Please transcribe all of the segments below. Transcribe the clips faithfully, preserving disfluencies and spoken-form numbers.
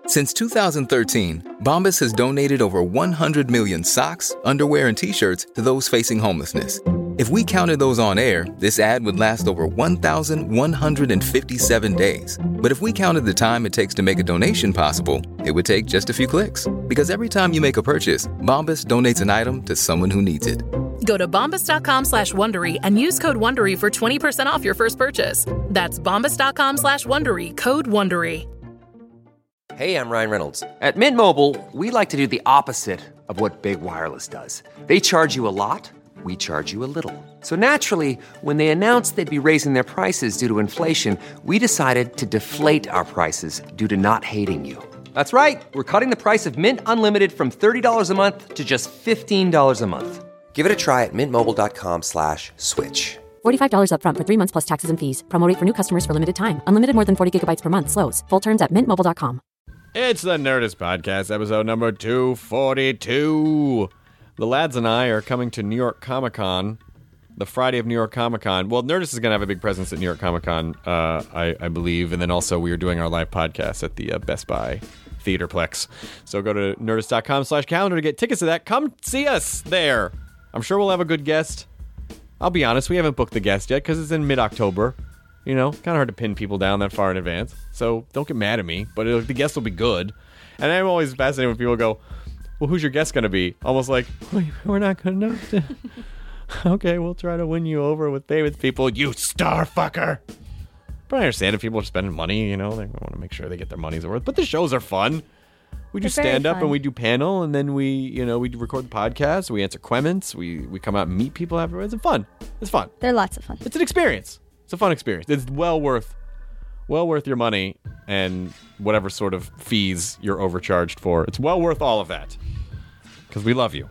Since two thousand thirteen, Bombas has donated over one hundred million socks, underwear, and T-shirts to those facing homelessness. If we counted those on air, this ad would last over one thousand one hundred fifty-seven days. But if we counted the time it takes to make a donation possible, it would take just a few clicks. Because every time you make a purchase, Bombas donates an item to someone who needs it. Go to bombas.com slash Wondery and use code Wondery for twenty percent off your first purchase. That's bombas.com slash Wondery, code Wondery. Hey, I'm Ryan Reynolds. At Mint Mobile, we like to do the opposite of what Big Wireless does. They charge you a lot, we charge you a little. So naturally, when they announced they'd be raising their prices due to inflation, we decided to deflate our prices due to not hating you. That's right. We're cutting the price of Mint Unlimited from thirty dollars a month to just fifteen dollars a month. Give it a try at mintmobile.com slash switch. forty-five dollars up front for three months plus taxes and fees. Promo rate for new customers for limited time. Unlimited more than forty gigabytes per month. Slows full terms at mint mobile dot com. It's the Nerdist Podcast, episode number two forty-two. The lads and I are coming to New York Comic Con, the Friday of New York Comic Con. Well, Nerdist is going to have a big presence at New York Comic Con, uh, I, I believe. And then also we are doing our live podcast at the uh, Best Buy Theaterplex. So go to nerdist.com slash calendar to get tickets to that. Come see us there. I'm sure we'll have a good guest. I'll be honest, we haven't booked the guest yet because it's in mid-October. You know, kind of hard to pin people down that far in advance. So don't get mad at me, but it'll, the guest will be good. And I'm always fascinated when people go, well, who's your guest going to be? Almost like, we're not good enough to... Okay, we'll try to win you over with famous people, you star fucker. But I understand if people are spending money, you know, they want to make sure they get their money's worth. But the shows are fun. We do stand up and we do panel, and then we, you know, we record the podcast, we answer questions, we, we come out and meet people afterwards. It's fun. It's fun. They're lots of fun. It's an experience. It's a fun experience. It's well worth well worth your money and whatever sort of fees you're overcharged for. It's well worth all of that because we love you.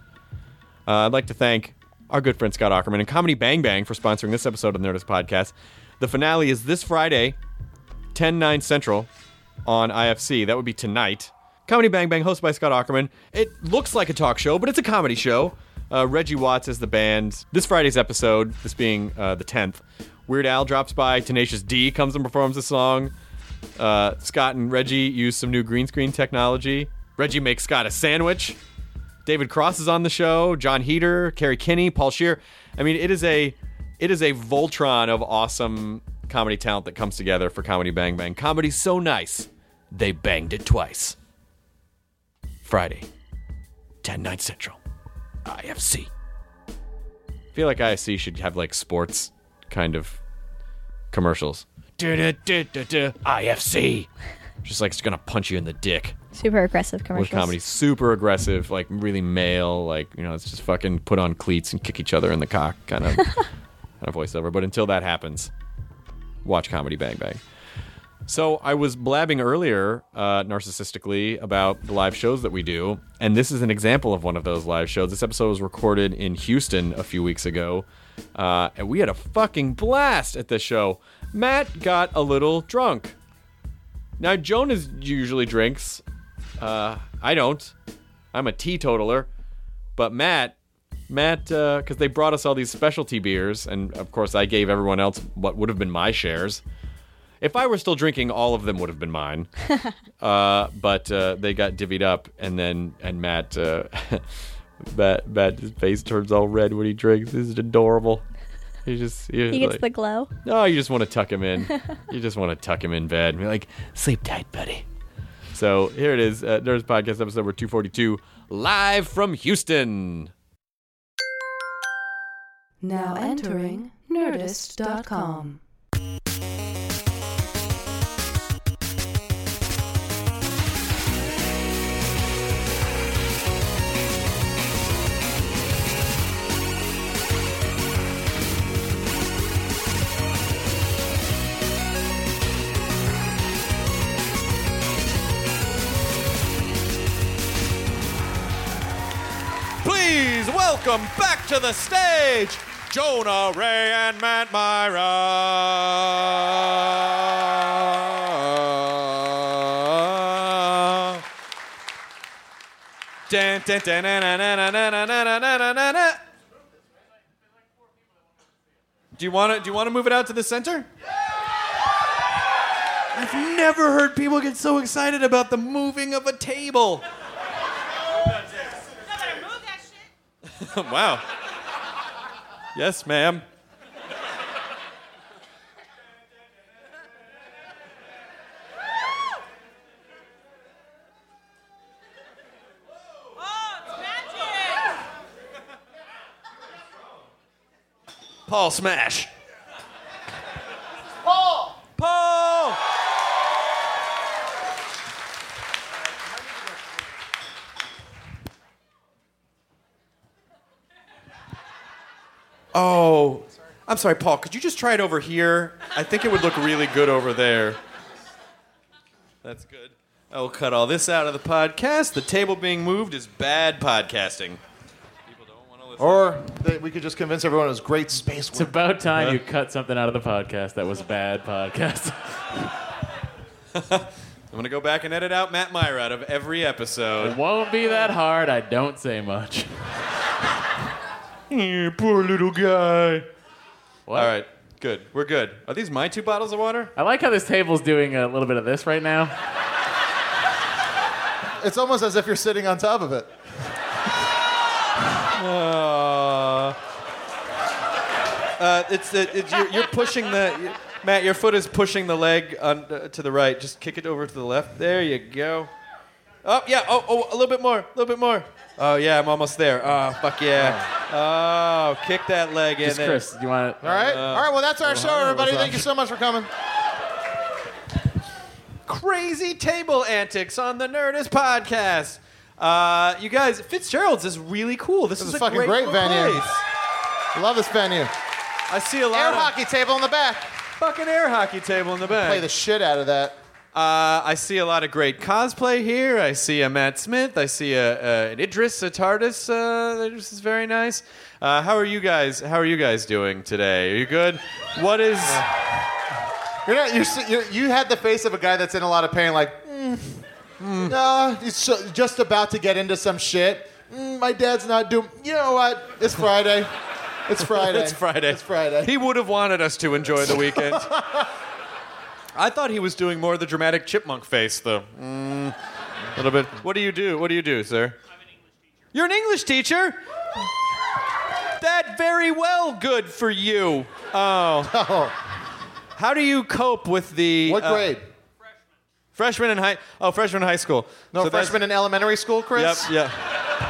Uh, I'd like to thank our good friend Scott Aukerman and Comedy Bang Bang for sponsoring this episode of the Nerdist Podcast. The finale is this Friday, ten nine Central on I F C. That would be tonight. Comedy Bang Bang, hosted by Scott Aukerman. It looks like a talk show, but it's a comedy show. Uh, Reggie Watts is the band. This Friday's episode, this being uh, the tenth, Weird Al drops by. Tenacious D comes and performs a song. Uh, Scott and Reggie use some new green screen technology. Reggie makes Scott a sandwich. David Cross is on the show. John Heater, Carrie Kinney, Paul Scheer. I mean, it is a it is a Voltron of awesome comedy talent that comes together for Comedy Bang Bang. Comedy's so nice, they banged it twice. Friday, ten nine Central, I F C. I feel like I F C should have like sports kind of commercials. I F C. Just like it's gonna punch you in the dick. Super aggressive commercials. With comedy, super aggressive, like really male, like, you know, it's just fucking put on cleats and kick each other in the cock kind of kind of voiceover. But until that happens, watch Comedy Bang Bang. So I was blabbing earlier, uh, narcissistically, about the live shows that we do, and this is an example of one of those live shows. This episode was recorded in Houston a few weeks ago, uh, and we had a fucking blast at this show. Matt got a little drunk. Now, Jonas usually drinks. Uh, I don't. I'm a teetotaler. But Matt, Matt, because uh, they brought us all these specialty beers, and of course I gave everyone else what would have been my shares. If I were still drinking, all of them would have been mine. uh, but uh, they got divvied up, and then and Matt, uh, Matt, Matt, his face turns all red when he drinks. This is adorable. He just he gets like, the glow. No, you just want to tuck him in. You just want to tuck him in bed and be like, sleep tight, buddy. So here it is, uh, Nerdist Podcast episode number two forty-two, live from Houston. Now entering nerdist dot com. Please welcome back to the stage, Jonah Ray and Matt Myra. Dun, dun, dun, dun, dun, dun, dun, dun, dun, dun, dun, dun. Do you want to? Do you want to move it out to the center? I I've never heard people get so excited about the moving of a table. Wow. Yes, ma'am. Paul Smash. Paul! Paul! Oh, I'm sorry, Paul. Could you just try it over here? I think it would look really good over there. That's good. I will cut all this out of the podcast. The table being moved is bad podcasting. Or that we could just convince everyone it was great space work. It's about time huh? you cut something out of the podcast that was bad podcast. I'm going to go back and edit out Matt Myra out of every episode. It won't be that hard. I don't say much. Yeah, poor little guy. What? All right, good. We're good. Are these my two bottles of water? I like how this table's doing a little bit of this right now. It's almost as if you're sitting on top of it. Uh, uh, it's, it, it's you're, you're pushing the you, Matt. Your foot is pushing the leg on, uh, to the right. Just kick it over to the left. There you go. Oh yeah. Oh oh, a little bit more. A little bit more. Oh yeah, I'm almost there. Oh fuck yeah. Oh, kick that leg in. Just there. Chris, you want it? All right. Uh, All right. Well, that's our show, everybody. Thank you so much for coming. Crazy table antics on the Nerdist podcast. Uh, you guys, Fitzgerald's is really cool. This, this is, is a fucking great, great venue. Place. Love this venue. I see a lot air of hockey table in the back. Fucking air hockey table in the back. Play the shit out of that. Uh, I see a lot of great cosplay here. I see a Matt Smith. I see a, a an Idris, a TARDIS. Uh, this is very nice. Uh, how are you guys? How are you guys doing today? Are you good? What is? You're not. You're, you're, you had the face of a guy that's in a lot of pain. Like, mm, mm. no, he's so, just about to get into some shit. Mm, my dad's not doing. You know what? It's Friday. It's Friday. It's Friday. It's Friday. He would have wanted us to enjoy the weekend. I thought he was doing more of the dramatic chipmunk face, though. Mm, a little bit. What do you do? What do you do, sir? I'm an English teacher. You're an English teacher? That very well good for you. Oh. Oh. How do you cope with the... What uh, grade? Freshman in high... Oh, freshman in high school. No, so freshman in elementary school, Chris? Yep, yeah.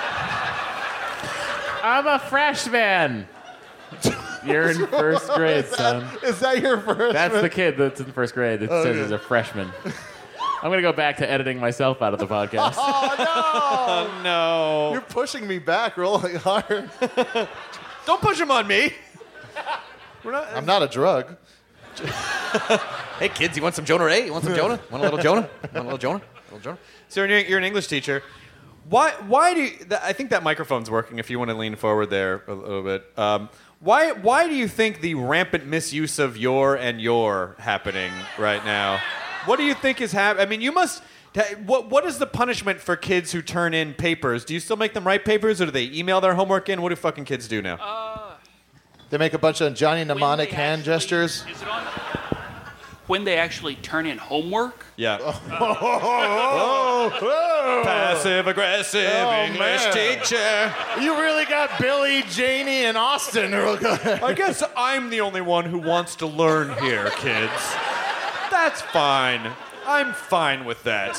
I'm a freshman. You're in first grade, is that, son. Is that your first? That's the kid that's in first grade. It oh, says yeah. he's a freshman. I'm going to go back to editing myself out of the podcast. Oh, no. Oh, no. You're pushing me back really hard. Don't push him on me. We're not, I'm not a drug. Hey, kids, you want some Jonah Ray? You want some Jonah? Want a little Jonah? Want a little Jonah? A little Jonah? So you're, you're an English teacher. Why, why do you... Th- I think that microphone's working if you want to lean forward there a little bit. Um, why, why do you think the rampant misuse of your and your happening right now? What do you think is happening? I mean, you must... What, what is the punishment for kids who turn in papers? Do you still make them write papers, or do they email their homework in? What do fucking kids do now? Uh, they make a bunch of Johnny mnemonic hand actually, gestures. Is it on? When they actually turn in homework? Yeah. Oh, oh, oh. Passive-aggressive Oh, English man. teacher. You really got Billy, Janie, and Austin. I guess I'm the only one who wants to learn here, kids. That's fine. I'm fine with that.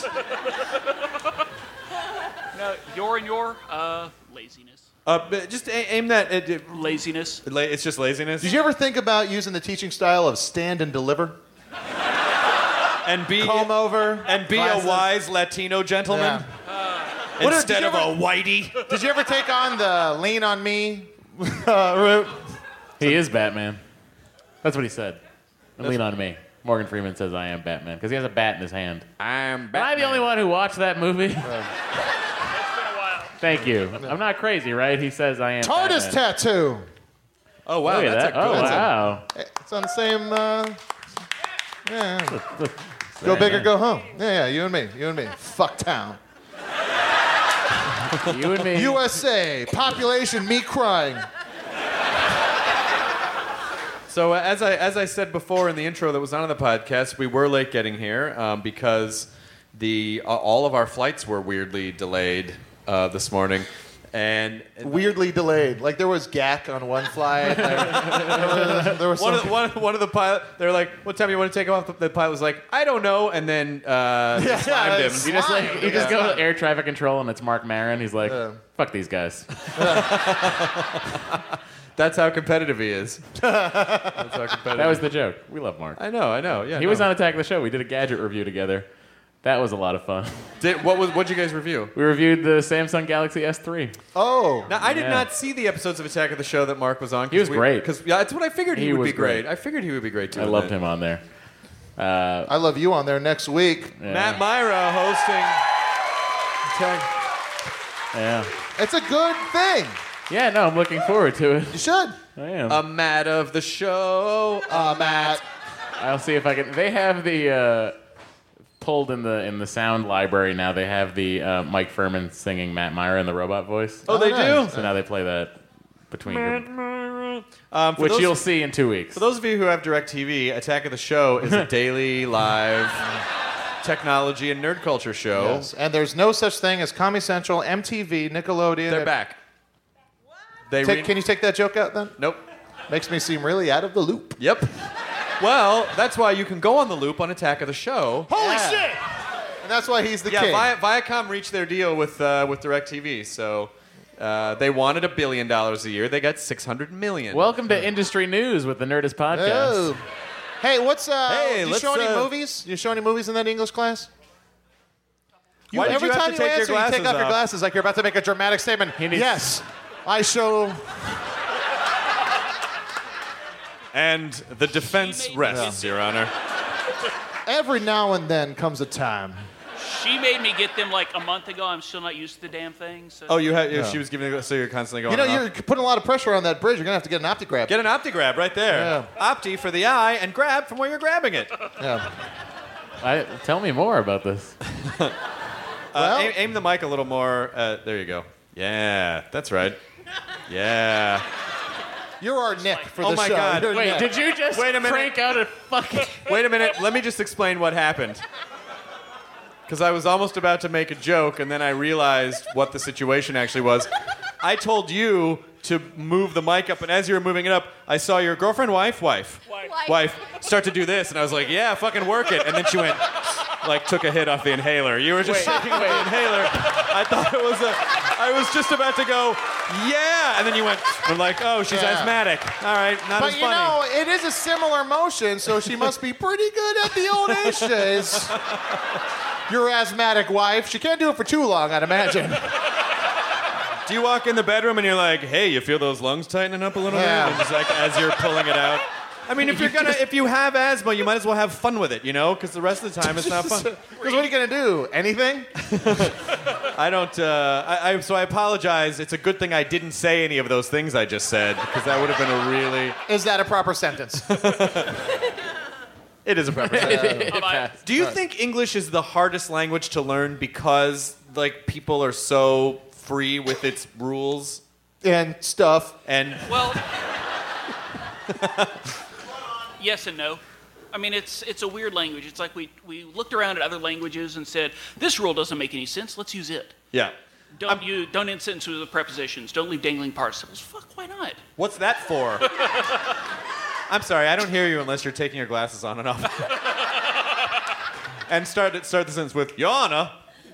No, your and your, uh, laziness. Uh, but just a- aim that at... at Laziness. la- It's just laziness? Did you ever think about using the teaching style of stand and deliver? And be... Comb over. And be glasses. a wise Latino gentleman? Yeah. Instead What, did of you a ever- whitey? Did you ever take on the lean on me uh, route? He is Batman. That's what he said. And lean on me. Morgan Freeman says I am Batman because he has a bat in his hand. I'm Am I the only one who watched that movie? It's been a while. Thank you. I'm not crazy, right? He says I am TARDIS Batman. tattoo. Oh, wow. Look at That's that. a good Oh, one. wow. It's on the same. Uh, yeah. Go big or go home. Yeah, yeah. You and me. You and me. Fuck town. You and me. U S A. Population. Me crying. So uh, as I as I said before in the intro that was on the podcast, we were late getting here um, because the uh, all of our flights were weirdly delayed uh, this morning. And weirdly delayed. Like there was G A C on one flight. There, there was, there was one, some... of, one, one of the pilot, they were like, "What time do you want to take off?" The, the pilot was like, "I don't know," and then uh, Yeah, slimed him. it's You just like you just Yeah. go to air traffic control and it's Mark Maron. He's like, Yeah. "Fuck these guys." That's how competitive he is. That's how competitive. That was the joke. We love Mark. I know, I know. Yeah, He no. was on Attack of the Show. We did a gadget review together. That was a lot of fun. Did, what was? What'd you guys review? We reviewed the Samsung Galaxy S three. Oh. Now, I did Yeah. not see the episodes of Attack of the Show that Mark was on. He was great. Because yeah, that's what I figured he, He would was be great. great. I figured he would be great too. I loved him on there. Uh, I love you on there next week. yeah. Matt Myra hosting. Attack. Yeah. It's a good thing. Yeah, no, I'm looking forward to it. You should. I am. A Matt of the show. Uh, Matt. I'll see if I can. They have the uh, pulled in the in the sound library now. They have the uh, Mike Furman singing Matt Myra in the robot voice. Oh, they do. So now they play that between them, Um, for which those, you'll see in two weeks. For those of you who have DirecTV, Attack of the Show is a daily live technology and nerd culture show. Yes. And there's no such thing as Comedy Central, M T V, Nickelodeon. They're back. They Take, re- can you take that joke out then? Nope. Makes me seem really out of the loop. Yep. Well, that's why you can go on the loop on Attack of the Show. Holy shit! And that's why he's the Yeah, king. Vi- Viacom reached their deal with uh, with DirecTV, so uh, they wanted a billion dollars a year. They got six hundred million. Welcome to Industry News with the Nerdist Podcast. Oh. Hey, what's uh? Hey, do you let's, show any uh, movies? You show any movies in that English class? You, Why did every you have time to you take your answer, you take glasses off your off? glasses like you're about to make a dramatic statement. He needs- Yes, I show. And the defense She made me rests, get Your Honor. Every now and then comes a time. She made me get them like a month ago. I'm still not used to the damn thing. So. Oh, you had she was giving so you're constantly going. You know, on you're putting a lot of pressure on that bridge. You're gonna have to get an opti-grab. Get an OptiGrab right there. Opti for the eye and grab from where you're grabbing it. Yeah. I, tell me more about this. Uh, Well- aim, aim the mic a little more. Uh, there you go. Yeah, that's right. Yeah. You're our Nick for Oh the my show. God. You're Wait, Nick. did you just Wait a minute. crank out a fucking... Wait a minute. Let me just explain what happened. Because I was almost about to make a joke, and then I realized what the situation actually was. I told you to move the mic up, and as you were moving it up, I saw your girlfriend, wife, wife, Wife. wife, start to do this, and I was like, yeah, fucking work it. And then she went, like, took a hit off the inhaler. You were just Wait, shaking the inhaler. I thought it was a, I was just about to go, yeah, and then you went, I'm like, oh, she's Yeah. asthmatic. All right, not But as you funny. know, it is a similar motion, so she must be pretty good at the old age days. Your asthmatic wife. She can't do it for too long, I'd imagine. Do you walk in the bedroom and you're like, hey, you feel those lungs tightening up a little Yeah. bit? And just like as you're pulling it out. I mean, if you're gonna, if you have asthma, you might as well have fun with it, you know? Because the rest of the time it's not fun. Because what are you going to do? Anything? I don't. Uh, I, I so I apologize. It's a good thing I didn't say any of those things I just said because that would have been a really. Is that a proper sentence? It is a proper sentence. Bye-bye. Do you think English is the hardest language to learn because like people are so free with its rules And stuff. and Well, yes and no. I mean, it's it's a weird language. It's like we, we looked around at other languages and said, this rule doesn't make any sense. Let's use it. yeah. Don't you don't end sentences with prepositions. Don't leave dangling participles. Fuck, why not? What's that for? I'm sorry, I don't hear you unless you're taking your glasses on and off. And start start the sentence with Your Honor.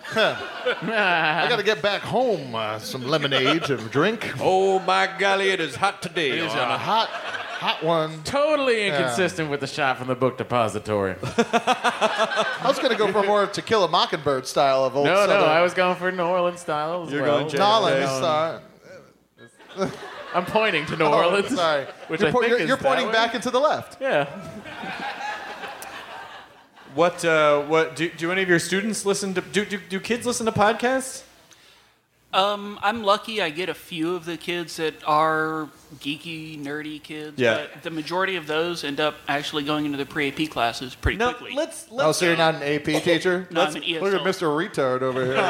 I got to get back home. Uh, some lemonade to drink. Oh my golly, it is hot today. It is Your a Honor. hot, hot one. Totally inconsistent with the shot from the book depository. I was going to go for more To Kill a Mockingbird style of old No, no, Southern. I was going for New Orleans style as You're well. going J- Nolan Okay. style. I'm pointing to New Oh, Orleans. sorry. Which you're I po- think you're, is you're that pointing way. back into the left. Yeah. What uh, what do, do any of your students listen to do, do do kids listen to podcasts? Um, I'm lucky I get a few of the kids that are geeky, nerdy kids. Yeah. But the majority of those end up actually going into the pre-A P classes pretty No, quickly. let's let's Oh, so you're not an A P teacher? No, Let's- I'm an E S L. Look at Mister Retard over here.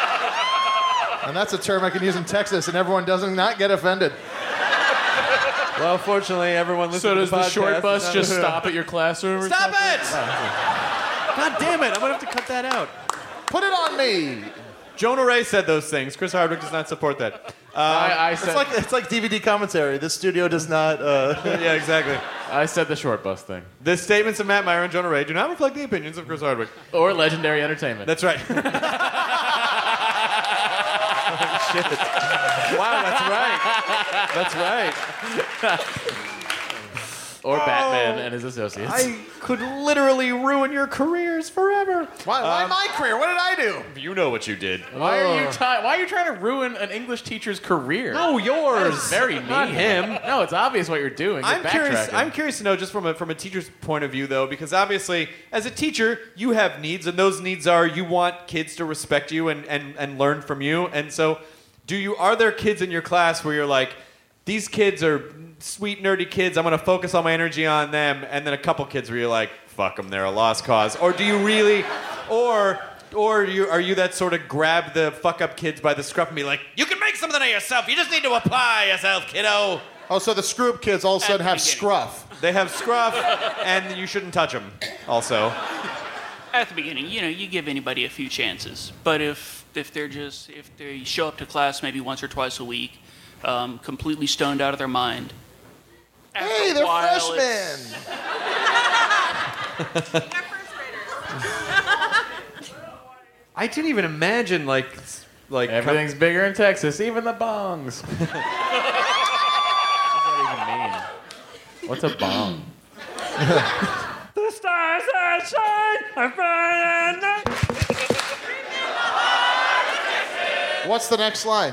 And that's a term I can use in Texas, and everyone doesn't not get offended. Well, fortunately, everyone listens So to does the the podcast. short bus It's just not- stop at your classroom? Or Stop something? it! God damn it! I'm gonna have to cut that out. Put it on me. Jonah Ray said those things. Chris Hardwick does not support that. Um, I, I It's said, like it's like D V D commentary. This studio does not. Uh, yeah, exactly. I said the short bus thing. The statements of Matt Myra and Jonah Ray do not reflect the opinions of Chris Hardwick. Or Legendary Entertainment. That's right. Oh, shit. Wow, that's right. That's right. Or Batman and his associates. I could literally ruin your careers forever. why why Um, my career? What did I do? You know what you did. Why are you trying? Why are you trying to ruin an English teacher's career? No, yours. That is very mean. Not him. No, it's obvious what you're doing. You're I'm curious. backtracking. I'm curious to know, just from a from a teacher's point of view, though, because obviously, as a teacher, you have needs, and those needs are you want kids to respect you and and and learn from you. And so, do you? Are there kids in your class where you're like, these kids are sweet nerdy kids, I'm going to focus all my energy on them, and then a couple kids where you're like, fuck them, they're a lost cause? Or do you really, or or you are you that sort of grab the fuck up kids by the scruff and be like, you can make something of yourself, you just need to apply yourself, kiddo? Oh, so the screw up kids all of a sudden At the have beginning. scruff. They have scruff, and you shouldn't touch them, also. At the beginning, you know, you give anybody a few chances. But if if they're just if they show up to class maybe once or twice a week, um, completely stoned out of their mind. after Hey, a they're while, freshmen. it's- I didn't even imagine, like, like Everything's bigger in Texas, even the bongs. What does that even mean? What's a bong? The stars that shine are burning. What's the next line?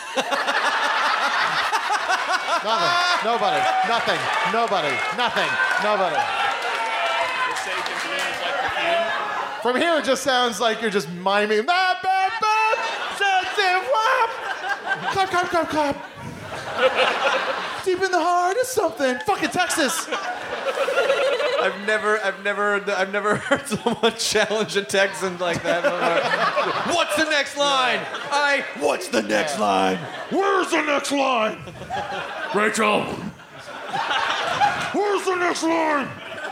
Nothing. Nobody. Nothing. Nobody. Nothing. Nobody. the sage and balloons like perfume. From here, it just sounds like you're just miming. Bop, bop, bop. Zip, zip, whop. Clap, clap, clap, clap. Deep in the heart is something. Fucking Texas. I've never, I've never, I've never heard someone challenge a Texan like that. What's the next line? I. What's the next line? Where's the next line? Rachel! Where's the next line?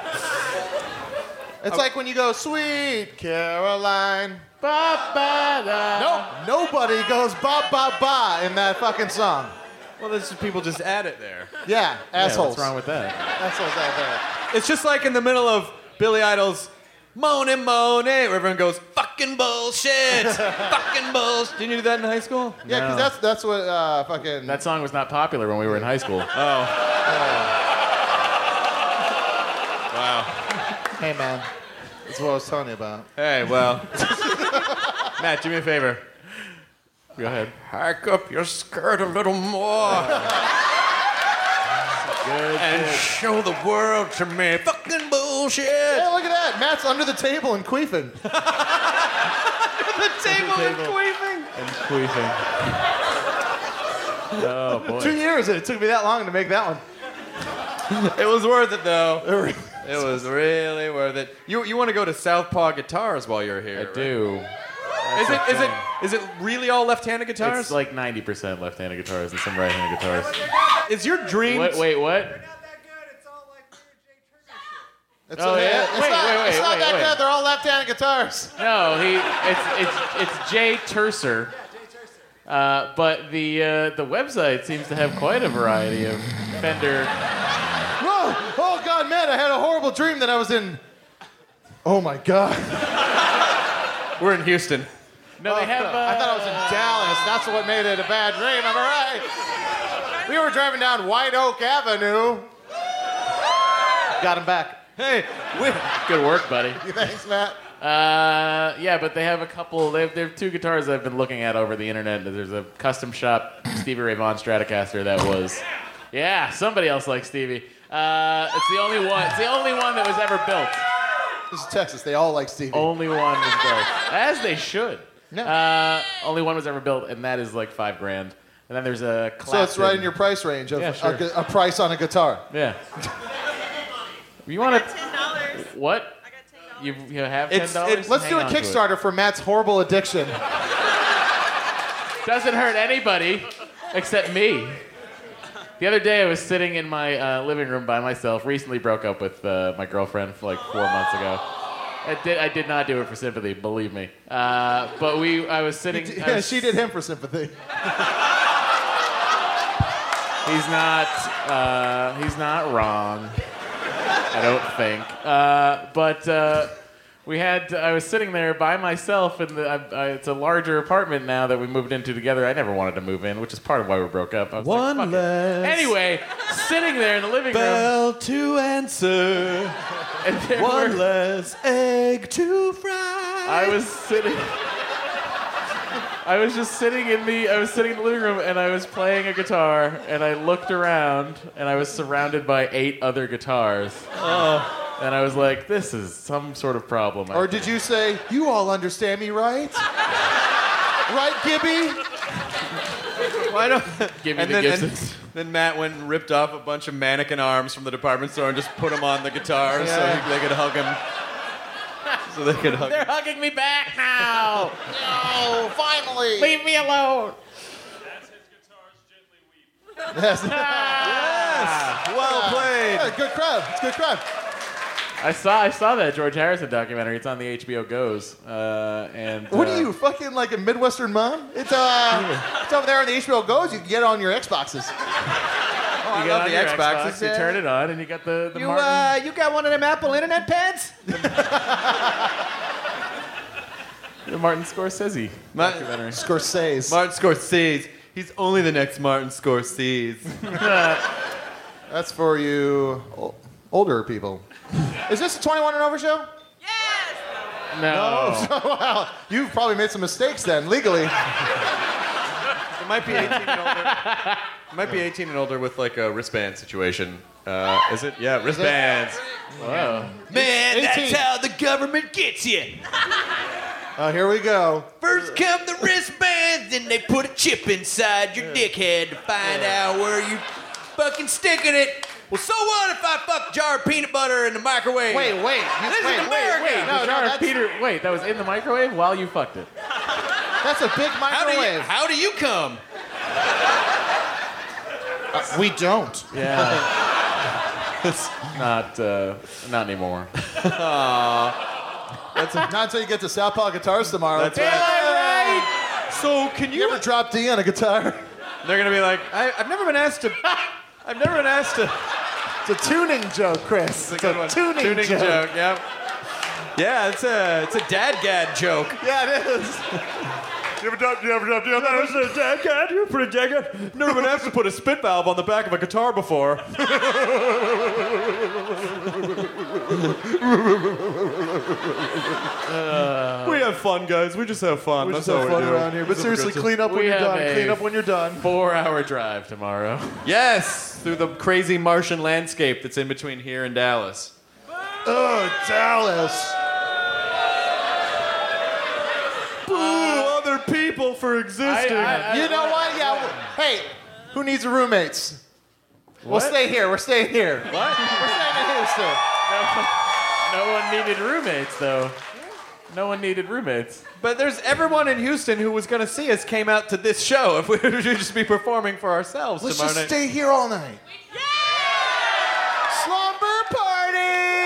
It's like when you go, Sweet Caroline. Ba, ba, da. No, nobody goes ba ba ba in that fucking song. Well, this is people just add it there. Yeah, Yeah, assholes. what's wrong with that? Assholes out there. It's just like in the middle of Billy Idol's Moaning, Moaning, where everyone goes, fucking bullshit, fucking bullshit. Didn't you do that in high school? Yeah, because No. that's that's what uh, fucking. That song was not popular when we were in high school. Wow. Hey man, that's what I was telling you about. Hey, well. Matt, do me a favor. Go ahead. Hack up your skirt a little more Good. and show the world to me. Fucking bullshit. Hey, look at that. Matt's under the table and queefing. The table is table. queefing. And queefing. Oh, boy. Two years, and it took me that long to make that one. It was worth it, though. It was really worth it. You you want to go to Southpaw Guitars while you're here? I right? do. Is it is it is it really all left-handed guitars? It's like ninety percent left-handed guitars and some right-handed guitars. is your dream? What, wait, what? It's Oh, yeah? It's Wait, not, wait, wait, it's not wait, that wait. good. They're all left-handed guitars. No, he. It's it's it's Jay Tercer. Uh, but the uh, the website seems to have quite a variety of Fender. Whoa! Oh God, man! I had a horrible dream that I was in. Oh my God! We're in Houston. No, they have. Uh, I thought I was in Dallas. That's what made it a bad dream. Am I right? We were driving down White Oak Avenue. Got him back. Hey, we, Good work, buddy. Thanks, Matt. Uh, yeah, but they have a couple. They have, they have two guitars I've been looking at over the internet. There's a custom shop Stevie Ray Vaughan Stratocaster that was. Yeah, somebody else likes Stevie. Uh, it's the only one. It's the only one that was ever built. This is Texas. They all like Stevie. Only one was built, as they should. Yeah. Uh, only one was ever built, and that is like five grand. And then there's a Clapton. So it's right in your price range of Yeah, sure. a, gu- a price on a guitar. Yeah. You want to? What? You, you have ten It's- dollars. it- Let's do a Kickstarter for Matt's horrible addiction. Doesn't hurt anybody except me. The other day, I was sitting in my uh, living room by myself. Recently broke up with uh, my girlfriend for like four months ago. I did, I did not do it for sympathy, believe me. Uh, but we, I was sitting. Yeah, I was, she did him for sympathy. He's not. Uh, he's not wrong. I don't think. Uh, but uh, we had. I was sitting there by myself in the. I, I, it's a larger apartment now that we moved into together. I never wanted to move in, which is part of why we broke up. I was One like, fuck less it. Anyway, sitting there in the living bell room. to answer. And there One were, less egg to fry. I was sitting. I was just sitting in the. I was sitting in the living room and I was playing a guitar and I looked around and I was surrounded by eight other guitars. Oh. And I was like, this is some sort of problem. I Or think. did you say, you all understand me, right? Right, Gibby? Why don't? Give me and the then, and Gibsons. then Matt went and ripped off a bunch of mannequin arms from the department store and just put them on the guitar so he, they could hug him. So they could hug They're him. hugging me back now. No, finally. Leave me alone. Yes. Well played. Yeah, good crowd. It's a good crowd. I saw I saw that George Harrison documentary. It's on the H B O Goes. Uh, and What uh, are you, fucking like a Midwestern mom? It's uh, it's over there on the H B O Goes. You can get it on your Xboxes. Oh, I You love get the on your Xboxes. Xbox, you yeah. turn it on, and you got the, the You, Martin. uh, you got one of them Apple Internet pads? the Martin Scorsese Ma- documentary. Scorsese. Martin Scorsese. He's only the next Martin Scorsese. That's for you o- older people. Is this a twenty-one and over show? No. Wow. You've probably made some mistakes then, legally. It might be eighteen and older. It might be eighteen and older with like a wristband situation. Uh, is it? Yeah, wristbands. Whoa. Man, eighteen. how the government gets you. Uh, here we go. First come the wristbands, then they put a chip inside your dickhead to find out where you fucking sticking it. Well, so what if I fuck a jar of peanut butter in the microwave? Wait, wait. You, This is wait, America. wait, wait. No, The no, jar of that's, Peter. Wait, that was in the microwave while you fucked it. that's a big How do you, microwave. how do you come? Uh, we don't. Yeah. It's not. Uh, not anymore. That's a, not until you get to Southpaw Guitars tomorrow. That's right. So can You you? ever drop D on a guitar? They're gonna be like, I, I've never been asked to. I've never been asked to. It's a tuning joke, Chris. It's a, Good one. tuning, Tuning joke. joke. Yep. Yeah, it's a it's a dadgad joke. Yeah, it is. You ever dropped? You ever dropped? You ever was a dadgad? You're pretty dadgad. Never been asked to put a spit valve on the back of a guitar before. we have fun, guys. We just have fun. We That's just have all fun we do. around here. But That's what seriously, we're good clean up when We you're have done. a Clean up when you're done. Four-hour drive tomorrow. to. Yes, through the crazy Martian landscape that's in between here and Dallas. Oh, Dallas. Boo! Other people for existing. I- I- You know what? Yeah. well, Hey, who needs roommates? We'll stay here. We're staying here. what? We're staying in Houston. No one needed roommates, though. No one needed roommates. But there's everyone in Houston who was going to see us came out to this show. If we would just be performing for ourselves Let's tomorrow just night. stay here all night. Slumber party!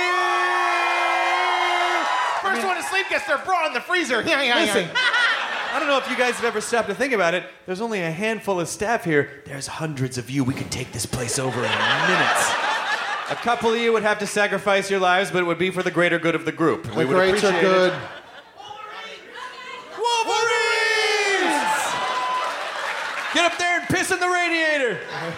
First one to sleep gets their bra in the freezer. Yeah, yeah, Listen, yeah. I don't know if you guys have ever stopped to think about it. There's only a handful of staff here. There's hundreds of you. We could take this place over in minutes. A couple of you would have to sacrifice your lives, but it would be for the greater good of the group. And The we would greats are appreciate good. it. Wolverines! Get up there and piss in the radiator.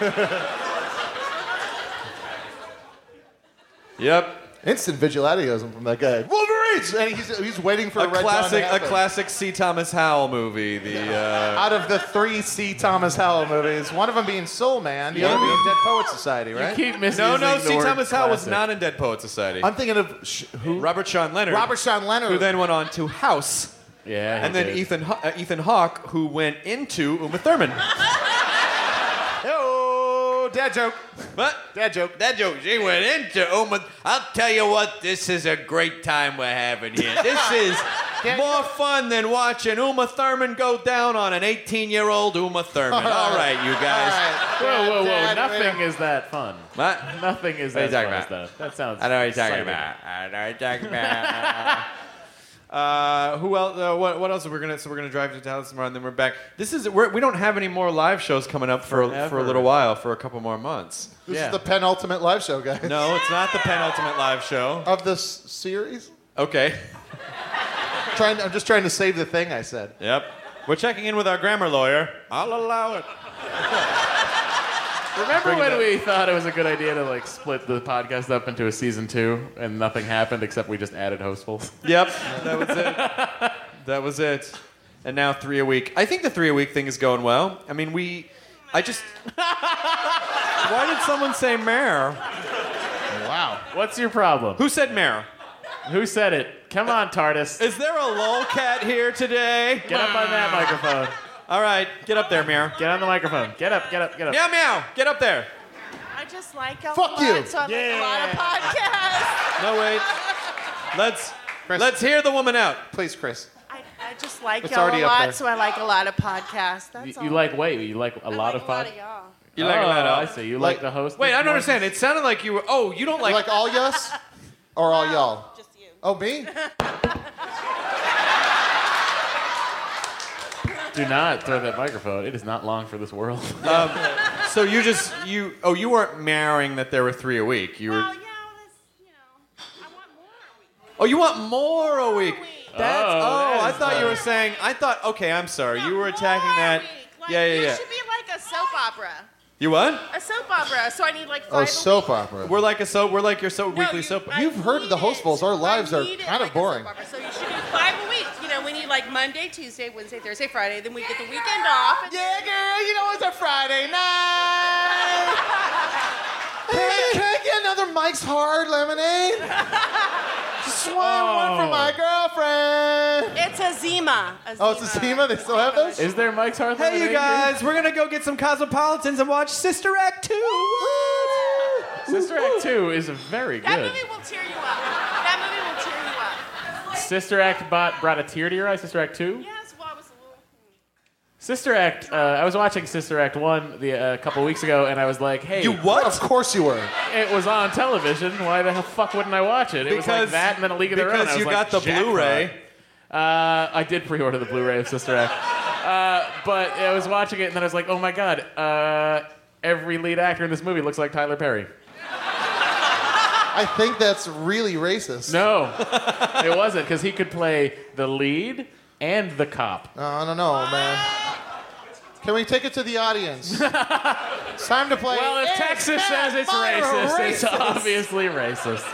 Yep. Instant vigilantism from that guy. Wolverines! And he's, he's waiting for A the red dawn classic, to a happen. classic C. Thomas Howell movie. The uh, Out of the three C. Thomas Howell movies, one of them being Soul Man, the other being Dead Poets Society, right? Keep missing. no, no. C. Thomas Howell was not in Dead Poets Society. I'm thinking of sh- who? Robert Sean Leonard. Robert Sean Leonard. who then went on to House, Yeah. he and then did. Ethan Haw- uh, Ethan Hawke, who went into Uma Thurman. Oh, dad joke. What? Dad joke. That joke. She went into Uma. I'll tell you what. This is a great time we're having here. This is More fun than watching Uma Thurman go down on an eighteen-year-old Uma Thurman. All right, you guys. Whoa, whoa, whoa! Dad, Nothing wait. is that fun. What? Nothing is What are that you talking fun as about? that. That sounds. I know what you're talking exciting. about. I know what you're talking about. Uh, who else? Uh, what, what else? We're gonna so we're gonna drive to Dallas tomorrow, and then we're back. This is we're, we don't have any more live shows coming up for for a Forever. little while, for a couple more months. This Yeah. is the penultimate live show, guys. No, it's not the penultimate live show. Of this series. Okay. Trying, I'm just trying to save the thing I said. Yep. We're checking in with our grammar lawyer. I'll allow it. Remember Bring it when up. we thought it was a good idea to like split the podcast up into a season two, and nothing happened except we just added hostfuls? Yep. That was it. That was it. And now three a week. I think the three a week thing is going well. I mean, we. I just. Why did someone say mayor? Wow. What's your problem? Who said mayor? Who said it? Come on, TARDIS. Is there a lolcat here today? Get up on that microphone. All right, get up there, mayor. Get on the microphone. Get up, get up, get up. Meow meow. Get up there. I just like a Fuck lot, you. so I Yeah. like a lot of podcasts. No wait. Let's Chris. let's hear the woman out. Please, Chris. I, I just like It's y'all already a up there. lot, so I like a lot of podcasts. That's You, all. you like wait? You like a I lot like of a lot pod? of y'all. You like a lot of- I see. You Like- like, the host. Wait, I don't more? understand. It sounded like you were. Oh, you don't Like, like. all yes? Or all y'all? Just you. Oh, me? Do not throw that microphone. It is not long for this world. Um, so you just you. Oh, you weren't marrying that there were three a week. You were. Well, yeah, that's, you know, I want more a week. Oh, you want more a week. week. That's. Oh, Oh, that I is thought you fun. were saying. I thought. Okay, I'm sorry. You were More attacking a that. week. Like, Yeah, yeah, you yeah. should be like a soap opera. You what? A soap opera. So I need like five Oh, a soap week. opera. We're like a soap. We're like your soap No, weekly you- soap. I You've heard need the it. hostables. Our lives I are need it kind of like a boring. soap opera. So you should do five a week. You know, we need like Monday, Tuesday, Wednesday, Thursday, Friday. Then we get the weekend off. And Yeah, girl, you know it's a Friday night. Hey, can I get another Mike's Hard lemonade? Just one, one for my girlfriend. It's a Zima. A Oh, it's a Zima? They still have those? Is there Mike's Hard Hey, you Lemonade guys, we're gonna go get some Cosmopolitans and watch Sister Act two. here? Sister Act two is very That good. movie will tear you up. That movie will tear you up. Sister Act brought, brought a tear to your eye. Sister Act two. Yes, well, I was a little. Sister Act. Uh, I was watching Sister Act one the uh, a couple weeks ago, and I was like, "Hey, You what? Of course you were. it was on television. Why the hell fuck wouldn't I watch it?" It was like Because- that, and then a League of Their Own. because I was you like, got the jackpot. Blu-ray. Uh, I did pre-order the Blu-ray of Sister Act, uh, but I was watching it, and then I was like, "Oh my god! Uh, every lead actor in this movie looks like Tyler Perry." I think that's really racist. No, it wasn't, because he could play the lead and the cop. No, I don't know, man. Can we take it to the audience? It's time to play. Well, if It's Texas not says it's my racist, it's racist. obviously racist.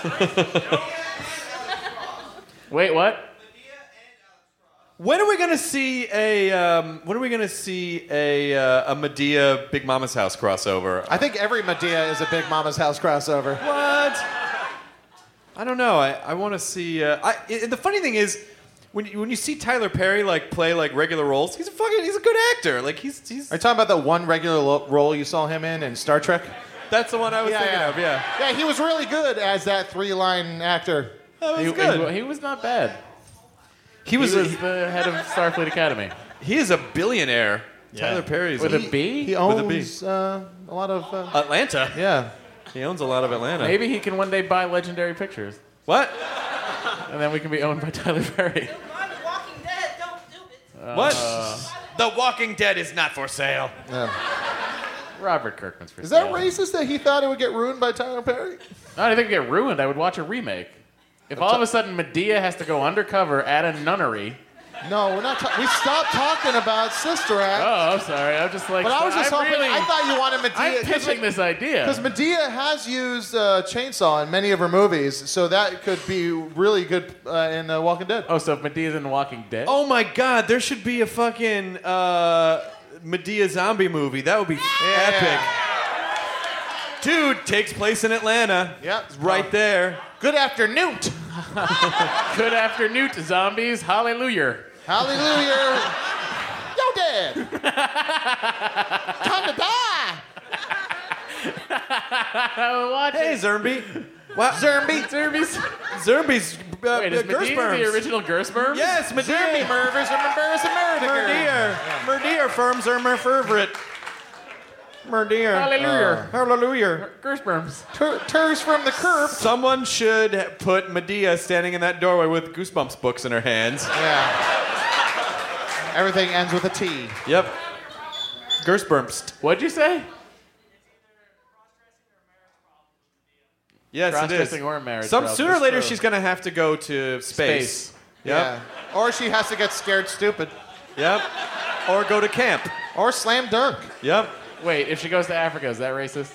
Wait, what? When are we gonna see a? Um, when are we gonna see a uh, a Medea Big Mama's House crossover? I think every Medea is a Big Mama's House crossover. What? I don't know. I, I want to see. Uh, I, I- the funny thing is, when you, when you see Tyler Perry like play like regular roles, he's a fucking he's a good actor. Like he's he's. Are you talking about the one regular lo- role you saw him in in Star Trek? That's the one I was Yeah, thinking yeah. of. Yeah, Yeah, he was really good as that three-line actor. that was He, good. he, he was not bad. He was. He was the head of Starfleet Academy. he is a billionaire. Tyler Perry's With a, a B? He With a B. owns uh, a lot of. Uh, Atlanta. yeah. He owns a lot of Atlanta. Maybe he can one day buy Legendary Pictures, What? and then we can be owned by Tyler Perry. Walking Dead, don't do it. What? The Walking Dead is not for sale. yeah. Robert Kirkman's for Is that sale. racist that he thought it would get ruined by Tyler Perry? No, I didn't think it'd get ruined. I would watch a remake. If all of a sudden Medea has to go undercover at a nunnery. No, we're not. Ta- we stopped talking about Sister Act. Oh, I'm sorry. I'm just like. But I was just I'm hoping. Really, I thought you wanted Medea. I'm pitching this idea. Because Medea has used uh, chainsaw in many of her movies, so that could be really good uh, in uh, Walking Dead. Oh, so if Medea's in Walking Dead? Oh my God! There should be a fucking uh, Medea zombie movie. That would be epic. Dude, takes place in Atlanta. Yep. It's right there. Good afternoon. Good afternoon, zombies. Hallelujah. Hallelujah. Yo, dead. Time to die. Watch Hey, it. Zerby. What? Zerby. Zombies. Zerby's uh, Wait, is Medea Gersperms. the original Gersperms? Yes, Medea. Zerby Mervers or Mervers and Merdeer. Merdeer firms are my favorite. Merdeer. Hallelujah. Uh, hallelujah. Gersperms. Turs from the curb. Someone should put Medea standing in that doorway with Goosebumps books in her hands. Yeah. Everything ends with a T. Yep. Gersperms. What'd you say? Yes, it is. Cross-dressing or marriage Some problem. sooner or That's later true. she's gonna have to go to space. Space. Yep. Yeah. Or she has to get scared stupid. Yep. Or go to camp. Or slam dunk. Yep. Wait, if she goes to Africa, is that racist?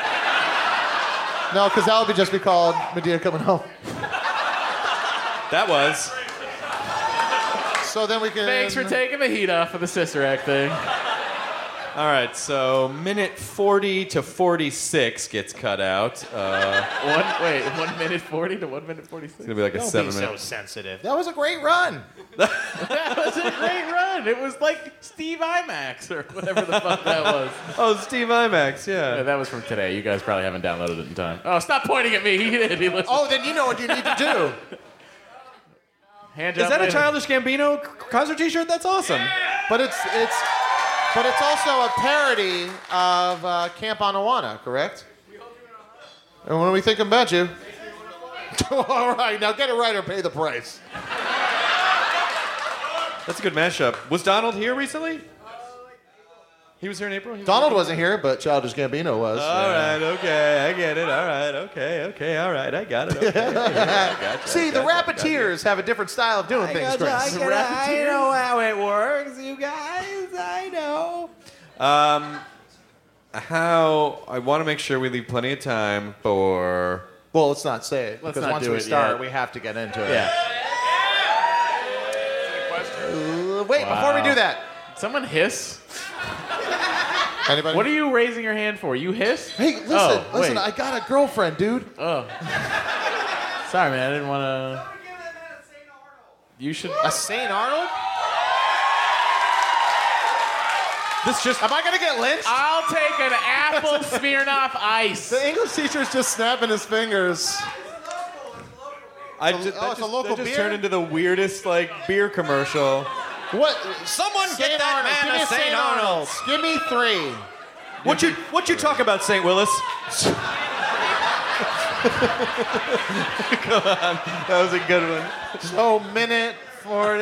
No, because that would be just be called Medea coming home. That was. So then we can. Thanks for taking the heat off of the Sisserac thing. All right, so minute forty to forty-six gets cut out. Uh, one wait, one minute forty to one minute forty-six. It's gonna be like a Don't seven be minute. so sensitive. That was a great run. That was a great run. It was like Steve IMAX or whatever the fuck that was. Oh, Steve IMAX, yeah. Yeah, that was from today. You guys probably haven't downloaded it in time. Oh, stop pointing at me. He did. He listened. Oh, then you know what you need to do. Hand Is job that a later. Childish Gambino concert T-shirt? That's awesome. But it's it's but it's also a parody of uh, Camp Anawana, correct? And when we think about you, all right, now get it right or pay the price. That's a good mashup. Was Donald here recently? He was here in April? He was Donald here? wasn't here, but Childish Gambino was. All right, okay, I get it. All right, okay, okay, all right, I got it. Okay, okay, I gotcha, See, I the gotcha, Rappeteers have a different style of doing things, Chris. I know how it works, you guys. I know. Um, how I want to make sure we leave plenty of time for. Well, let's not say it Let's because not once do we it start, yet. we have to get into it. Yeah. Uh, wait, before we Wow. do that, Someone hiss. anybody? What are you raising your hand for? You hiss? Hey, listen, Oh, listen. wait. I got a girlfriend, dude. Oh. Sorry, man. I didn't want to. You should. A Saint Arnold? This just. Am I gonna get lynched? I'll take an apple Smirnoff Ice. The English teacher's just snapping his fingers. I Oh, just, it's that a just, local that just beer? turned into the weirdest like beer commercial. What? Someone Saint get that Arnold. man Give me a a Saint Saint Arnold's. Arnold's. Give me three. What you what you talk about, Saint Willis? Come on, that was a good one. So minute forty.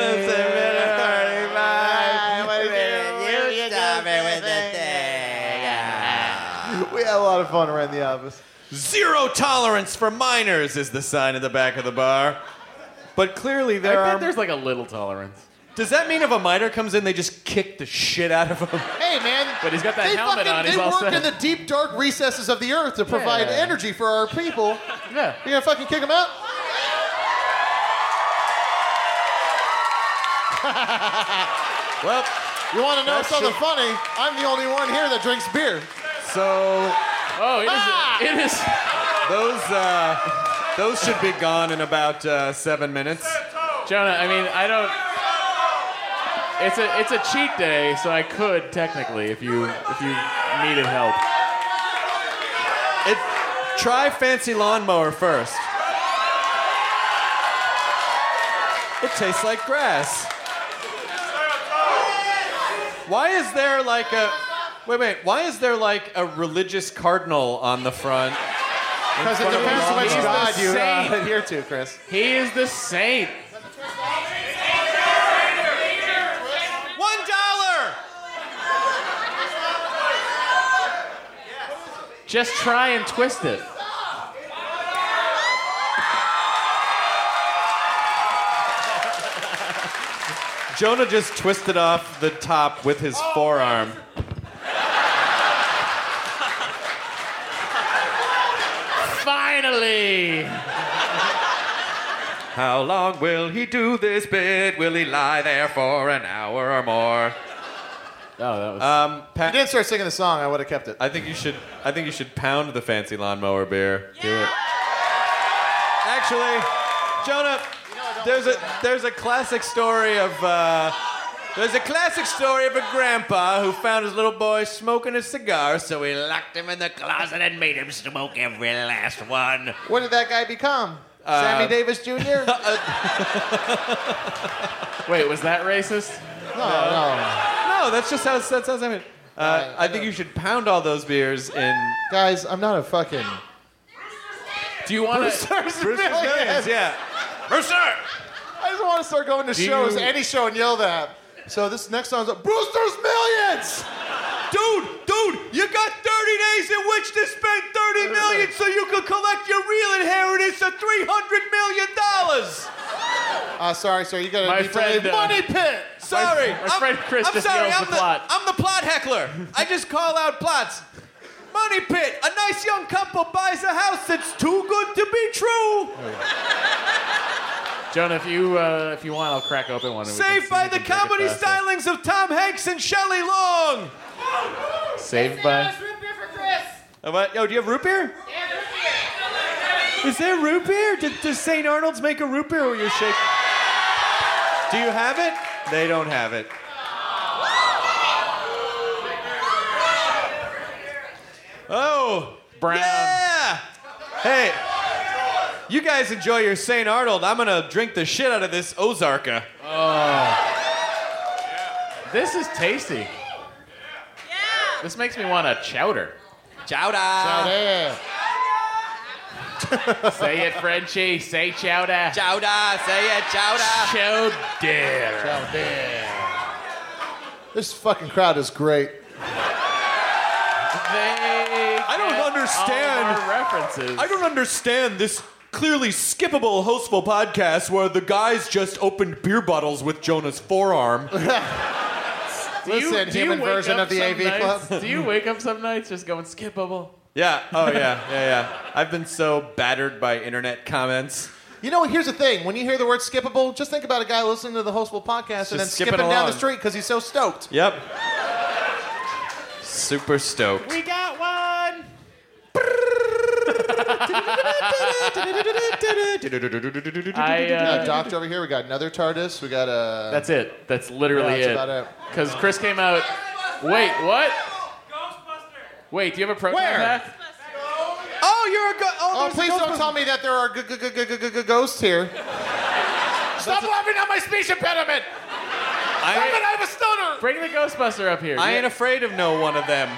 We had a lot of fun around the office. Zero tolerance for minors is the sign at the back of the bar. But clearly I there bet are. there's like a little tolerance. Does that mean if a minor comes in, they just kick the shit out of him? Hey, man. But he's got that they helmet fucking, on. He's They all work set. in the deep, dark recesses of the earth to provide Yeah. energy for our people. Yeah. You gonna fucking kick them out? Well, You want to know That something shit- funny? I'm the only one here that drinks beer. so Oh, it is. Ah! It is. those uh, those should be gone in about uh, seven minutes. Jonah, I mean, I don't. It's a it's a cheat day, so I could technically, if you if you needed help. It, try Fancy Lawnmower first. It tastes like grass. Why is there like a wait wait? Why is there like a religious cardinal on the front? Because it front of a depends on which He's the god you uh, saint. adhere to, Chris. He is the saint. One dollar. Just try and twist it. Jonah just twisted off the top with his forearm. Finally. How long will he do this bit? Will he lie there for an hour or more? Oh, that was. Um, If Pat, you didn't start singing the song, I would have kept it. I think you should. I think you should pound the Fancy Lawnmower beer. Do it. Actually, Jonah, there's a there's a classic story of uh, there's a classic story of a grandpa who found his little boy smoking a cigar, so he locked him in the closet and made him smoke every last one. What did that guy become? Uh, Sammy Davis Junior? Wait, was that racist? No, no. No, that's just how that's how I mean. Uh, I think you should pound all those beers in. Guys, I'm not a fucking. Do you want Brewster's to? Brewster's Millions, Millions. yeah. Brewster. I just want to start going to Do shows, you- any show, and yell that. So this next song's Brewster's Millions. Dude, dude, you got thirty days in which to spend thirty million so you can collect your real inheritance of three hundred million dollars. Uh, sorry, sir. You got My to friend, uh, Money Pit. Sorry, my friend Chris I'm just sorry, yells I'm the plot. I'm the plot heckler. I just call out plots. Money Pit. A nice young couple buys a house that's too good to be true. Jonah, if you uh, if you want, I'll crack open one. and we can Saved see by who the can drink it comedy faster. stylings of Tom Hanks and Shelley Long. Saved by. Uh, what? Yo, do you have root beer? Is there root beer? Did, does Saint Arnold's make a root beer where you shake? Do you have it? They don't have it. Oh, Brown. Yeah. Hey, you guys enjoy your Saint Arnold. I'm gonna drink the shit out of this Ozarka. Oh. This is tasty. Yeah. This makes me want a chowder. Chowder. Chowder. Say it, Frenchie. Say chowder. Chowder. Say it, chowder. Chowder. Chowder. This fucking crowd is great. They I don't get understand. all of our references. I don't understand this clearly skippable, hostful podcast where the guys just opened beer bottles with Jonah's forearm. Do you- Listen, do you human wake version up of the some A V nights- Club. Do you wake up some nights just going skippable? Yeah. Oh, yeah. Yeah, yeah. I've been so battered by internet comments. You know, here's the thing. When you hear the word skippable, just think about a guy listening to the Hostful podcast and then skipping skipping down along. the street because he's so stoked. Yep. Super stoked. We got one. I, We got a uh, doctor over here. We got another TARDIS. We got a. That's it. That's literally Yeah, that's it. about it. Because Chris came out. Wait, what? Wait, do you have a proton Where? pack? Oh, you're a go- oh, Oh, there's a please don't Ghostbusters. tell me that there are g- g- g- g- g- g- ghosts here. Stop laughing at my speech impediment. I Stop ain't, it, I have a stutter. Bring the Ghostbuster up here. I Yeah. ain't afraid of no one of them.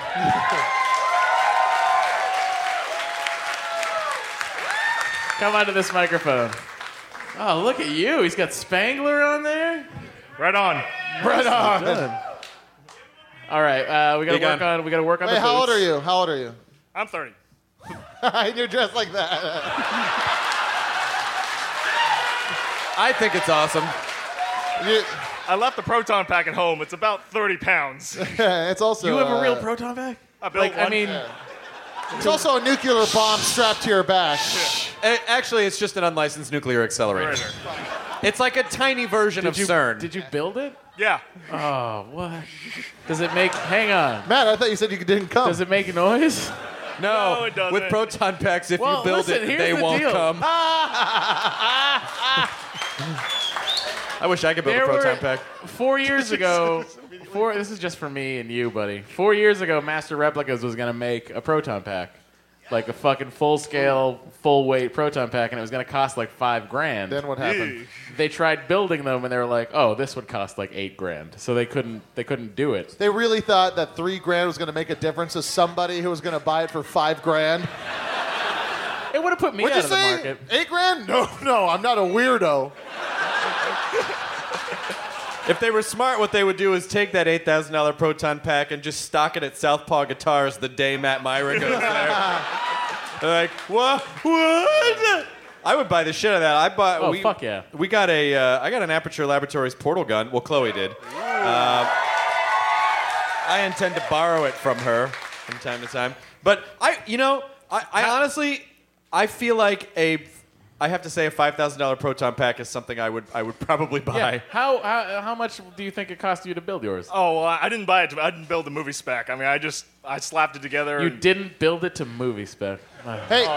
Come onto this microphone. Oh, look at you. He's got Spangler on there. Right on. Right on. Done. All right, uh, we got to Big work on. on. We got to work on Wait, the how old boots. are you? How old are you? I'm thirty. And you're dressed like that. I think it's awesome. You- I left the proton pack at home. It's about thirty pounds. it's also. You have a real uh, proton pack? I built Like, I one. mean, It's also a nuclear bomb strapped to your back. Eh, Actually, it's just an unlicensed nuclear accelerator. It's like a tiny version did of you CERN. did you build it? Yeah. Oh, what? Does it make? Hang on. Matt, I thought you said you didn't come. Does it make noise? no, No, it doesn't. with proton packs, if Well, you build listen, it, here's they the won't deal. come. I wish I could build There a proton were- pack. Four years ago, four. This is just for me and you, buddy. Four years ago, Master Replicas was gonna make a proton pack, like a fucking full scale, full weight proton pack, and it was gonna cost like five grand. Then what happened? They tried building them, and they were like, "Oh, this would cost like eight grand," so they couldn't. They couldn't do it. They really thought that three grand was going to make a difference to somebody who was going to buy it for five grand. It would have put me What'd out you of the say? market. Eight grand? No, no, I'm not a weirdo. If they were smart, what they would do is take that eight thousand dollars proton pack and just stock it at Southpaw Guitars the day Matt Myra goes there. They're like, what? What? I would buy the shit out of that. I bought. Oh, we, fuck yeah. We got a. Uh, I got an Aperture Laboratories portal gun. Well, Chloe did. Uh, I intend to borrow it from her from time to time. But I, you know, I, I honestly, I feel like a. I have to say, a five thousand dollars proton pack is something I would. I would probably buy. Yeah. How, how how much do you think it cost you to build yours? Oh, well, I didn't buy it. To, I didn't build the movie spec. I mean, I just I slapped it together. You and- didn't build it to movie spec. Hey.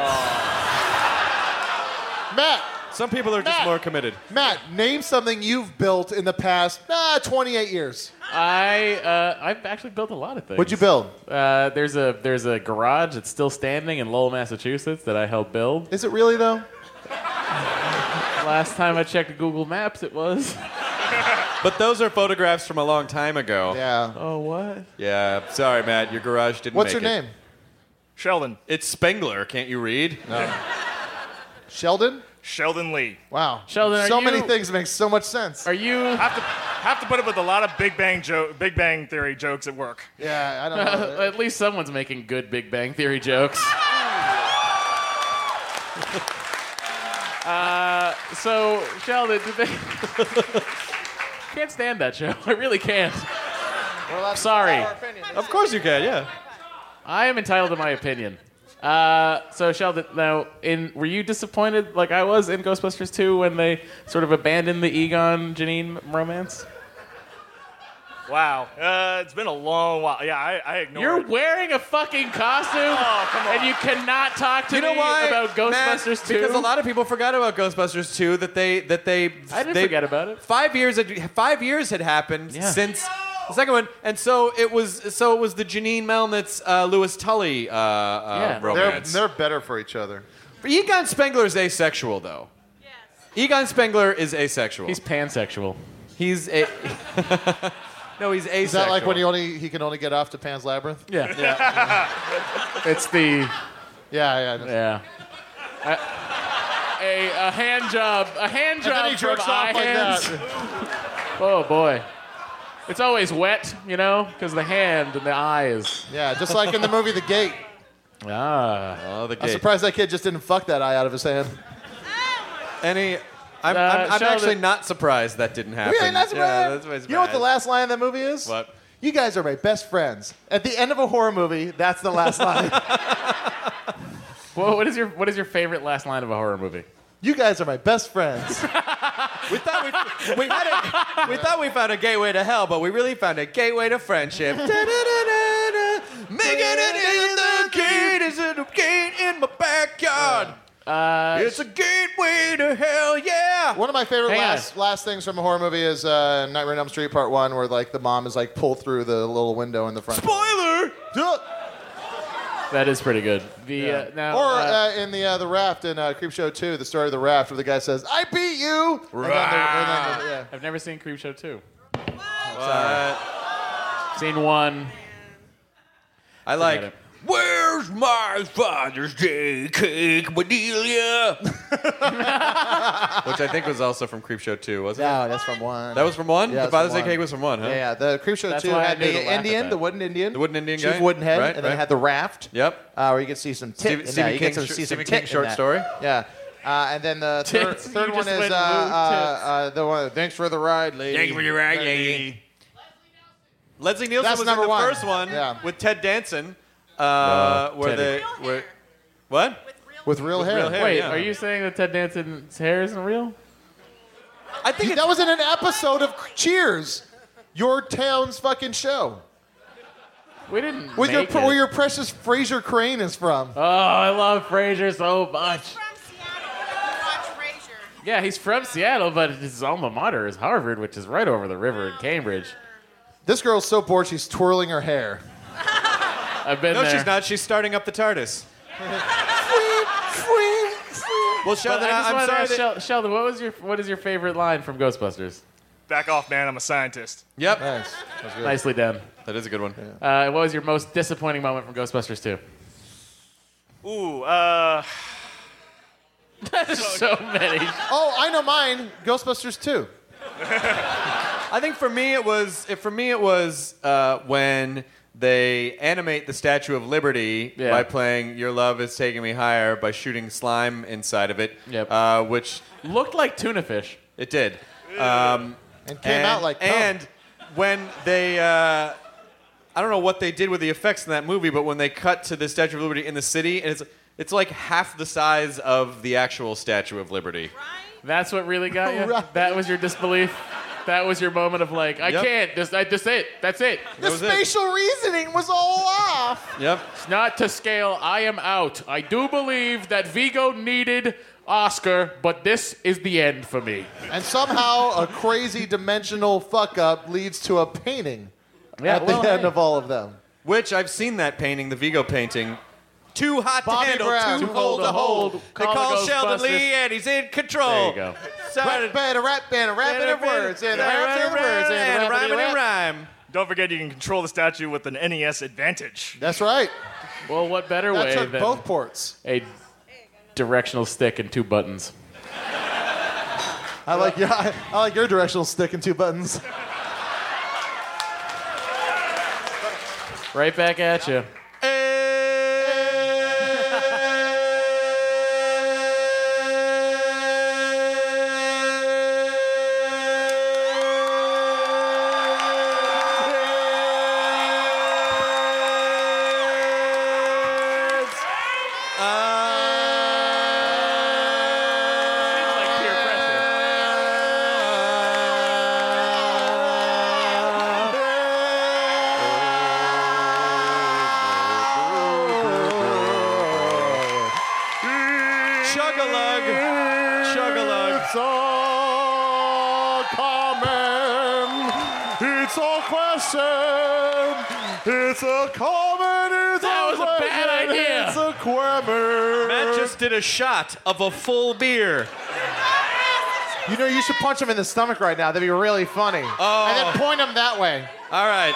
Matt. Some people are just Matt. more committed. Matt, name something you've built in the past ah, twenty-eight years. I uh, I've actually built a lot of things. What'd you build? Uh, there's a there's a garage that's still standing in Lowell, Massachusetts that I helped build. Is it really, though? Last time I checked Google Maps, it was. But those are photographs from a long time ago. Yeah. Oh, what? Yeah. Sorry, Matt. Your garage didn't What's make your it. name? Sheldon. It's Spengler. Can't you read? No. Sheldon? Sheldon Lee. Wow. Sheldon, are so you- many things make so much sense. Are you? Have to have to put up with a lot of Big Bang jo- Big Bang Theory jokes at work. Yeah, I don't know. At least someone's making good Big Bang Theory jokes. uh, so, Sheldon, did they... Can't stand that show. I really can't. Well, that's Sorry. our opinion. Of course you can. Yeah. I am entitled to my opinion. Uh, so, Sheldon, now, in were you disappointed, like I was, in Ghostbusters two when they sort of abandoned the Egon Janine romance? Wow. Uh, it's been a long while. Yeah, I, I ignored You're it. wearing a fucking costume, Oh, come on. and you cannot talk to You know me why? about Ghostbusters Matt, two. Because a lot of people forgot about Ghostbusters two. That they that they. I didn't they, forget about it. Five years had, five years had happened Yeah. since the second one, and so it was so it was the Janine Melnitz uh, Louis Tully uh, uh, Yeah. They're, romance. they're better for each other. Egon Spengler is asexual, though. Yes. Egon Spengler is asexual. He's pansexual. He's a. No, he's asexual. Is that like when he only he can only get off to Pan's Labyrinth? Yeah. Yeah. It's the Yeah, yeah. yeah. A, a, a hand job, a hand And job then he from jerks off eye like hands. that. Oh boy, it's always wet, you know, because the hand and the eye is. Yeah, just like in the movie The Gate. Ah. Oh, the I'm gate. surprised that kid just didn't fuck that eye out of his hand. Any. I'm, Uh, I'm, I'm Sheldon- actually not surprised that didn't happen. Really? That's yeah, bad. that's why it's You know what bad. the last line of that movie is? What? You guys are my best friends. At the end of a horror movie, that's the last line. Well, what is your what is your favorite last line of a horror movie? You guys are my best friends. We thought we, we, had a, we thought we found a gateway to hell, but we really found a gateway to friendship. Da-da-da-da-da. Making it in the gate is in the gate in my backyard. Uh, It's a gateway to hell, yeah. One of my favorite Hang on. last last things from a horror movie is uh, Nightmare on Elm Street Part One, where like the mom is like pulled through the little window in the front. Spoiler! that is pretty good. The uh, now Or uh, uh, in the uh, the raft in uh, Creepshow Two, the story of the raft, where the guy says, "I beat you." And then the- and then the- yeah. I've never seen Creepshow two. What? Seen one. I Forget like. it. Where's my Father's Day cake, Bedelia? Which I think was also from Creepshow two, wasn't it? No, that's from one. That was from one? Yeah, the that's Father's from Day cake one. was from one, huh? Yeah, yeah. The Creepshow That's Two why I had knew to the laugh at Indian, that. the wooden Indian, The wooden Indian Chief guy? Wooden Head, Right, and then it right. had the raft. Yep. Uh, where you can see some tit. Steve- in Stephen that. You get King's some, sh- see some Stephen tit King's in short that. story? Yeah. Uh, and then the third, Tits. third You one just is went uh, woo uh, tits. uh, the one. Thanks for the ride, lady. Thanks for the ride, lady. Leslie Nielsen That's was number in the one. first one Yeah. with Ted Danson, uh, No, where Teddy. they where, what? With real hair. real hair. Wait, yeah. are you saying that Ted Danson's hair isn't real? I think that was in an episode of Cheers, your town's fucking show. We didn't With your, make where it. your precious Fraser Crane is from. Oh, I love Frasier so much. Yeah, he's from Seattle, but his alma mater is Harvard, which is right over the river in Cambridge. This girl's so bored she's twirling her hair. I've been no, there. she's not. She's starting up the TARDIS. Well, But Sheldon, I just I'm wanted to sorry. ask That, Shel- Sheldon, what was your what is your favorite line from Ghostbusters? Back off, man. I'm a scientist. yep, Nice. That's good. Nicely done. that is a good one. Uh, what was your most disappointing moment from Ghostbusters two? Ooh, uh, So many. Oh, I know mine. Ghostbusters two. I think for me it was. If for me it was uh, when they animate the Statue of Liberty Yeah. by playing "Your Love Is Taking Me Higher" by shooting slime inside of it. Yep. Uh, which Looked like tuna fish. it did. Um, And came and, out like cum. and when they. Uh, I don't know what they did with the effects in that movie, but when they cut to the Statue of Liberty in the city, and it's it's like half the size of the actual Statue of Liberty. That's what really got you? Right. That was your disbelief? That was your moment of like, I Yep. can't. Just, I, just it. That's it. The was it. spatial reasoning was all off. Yep. It's not to scale. I am out. I do believe that Vigo needed Oscar, but this is the end for me. And somehow a crazy dimensional fuck up leads to a painting Yeah, at well, the end hey. of all of them. Which I've seen that painting, the Vigo painting, too hot Bobby to handle, Brown. too cold to hold. They Call call the Sheldon Ghostbusters. Lee, and he's in control. There you go. Rap band, a rap band, a rap band of words, and a rap band of words, and a rap rhyming and rhyme. Don't forget you can control the statue with an N E S Advantage. That's right. Well, what better That way took than both ports. a directional stick and two buttons? I like your, I, I like your directional stick and two buttons. Right back at you. Chug-a-lug. Chug-a-lug. It's all common. It's a question. It's a comment. It's That a was a bad question, idea. It's a quammer. Matt just did a shot of a full beer. You know, you should punch him in the stomach right now. That'd be really funny. Oh. And then point him that way. All right.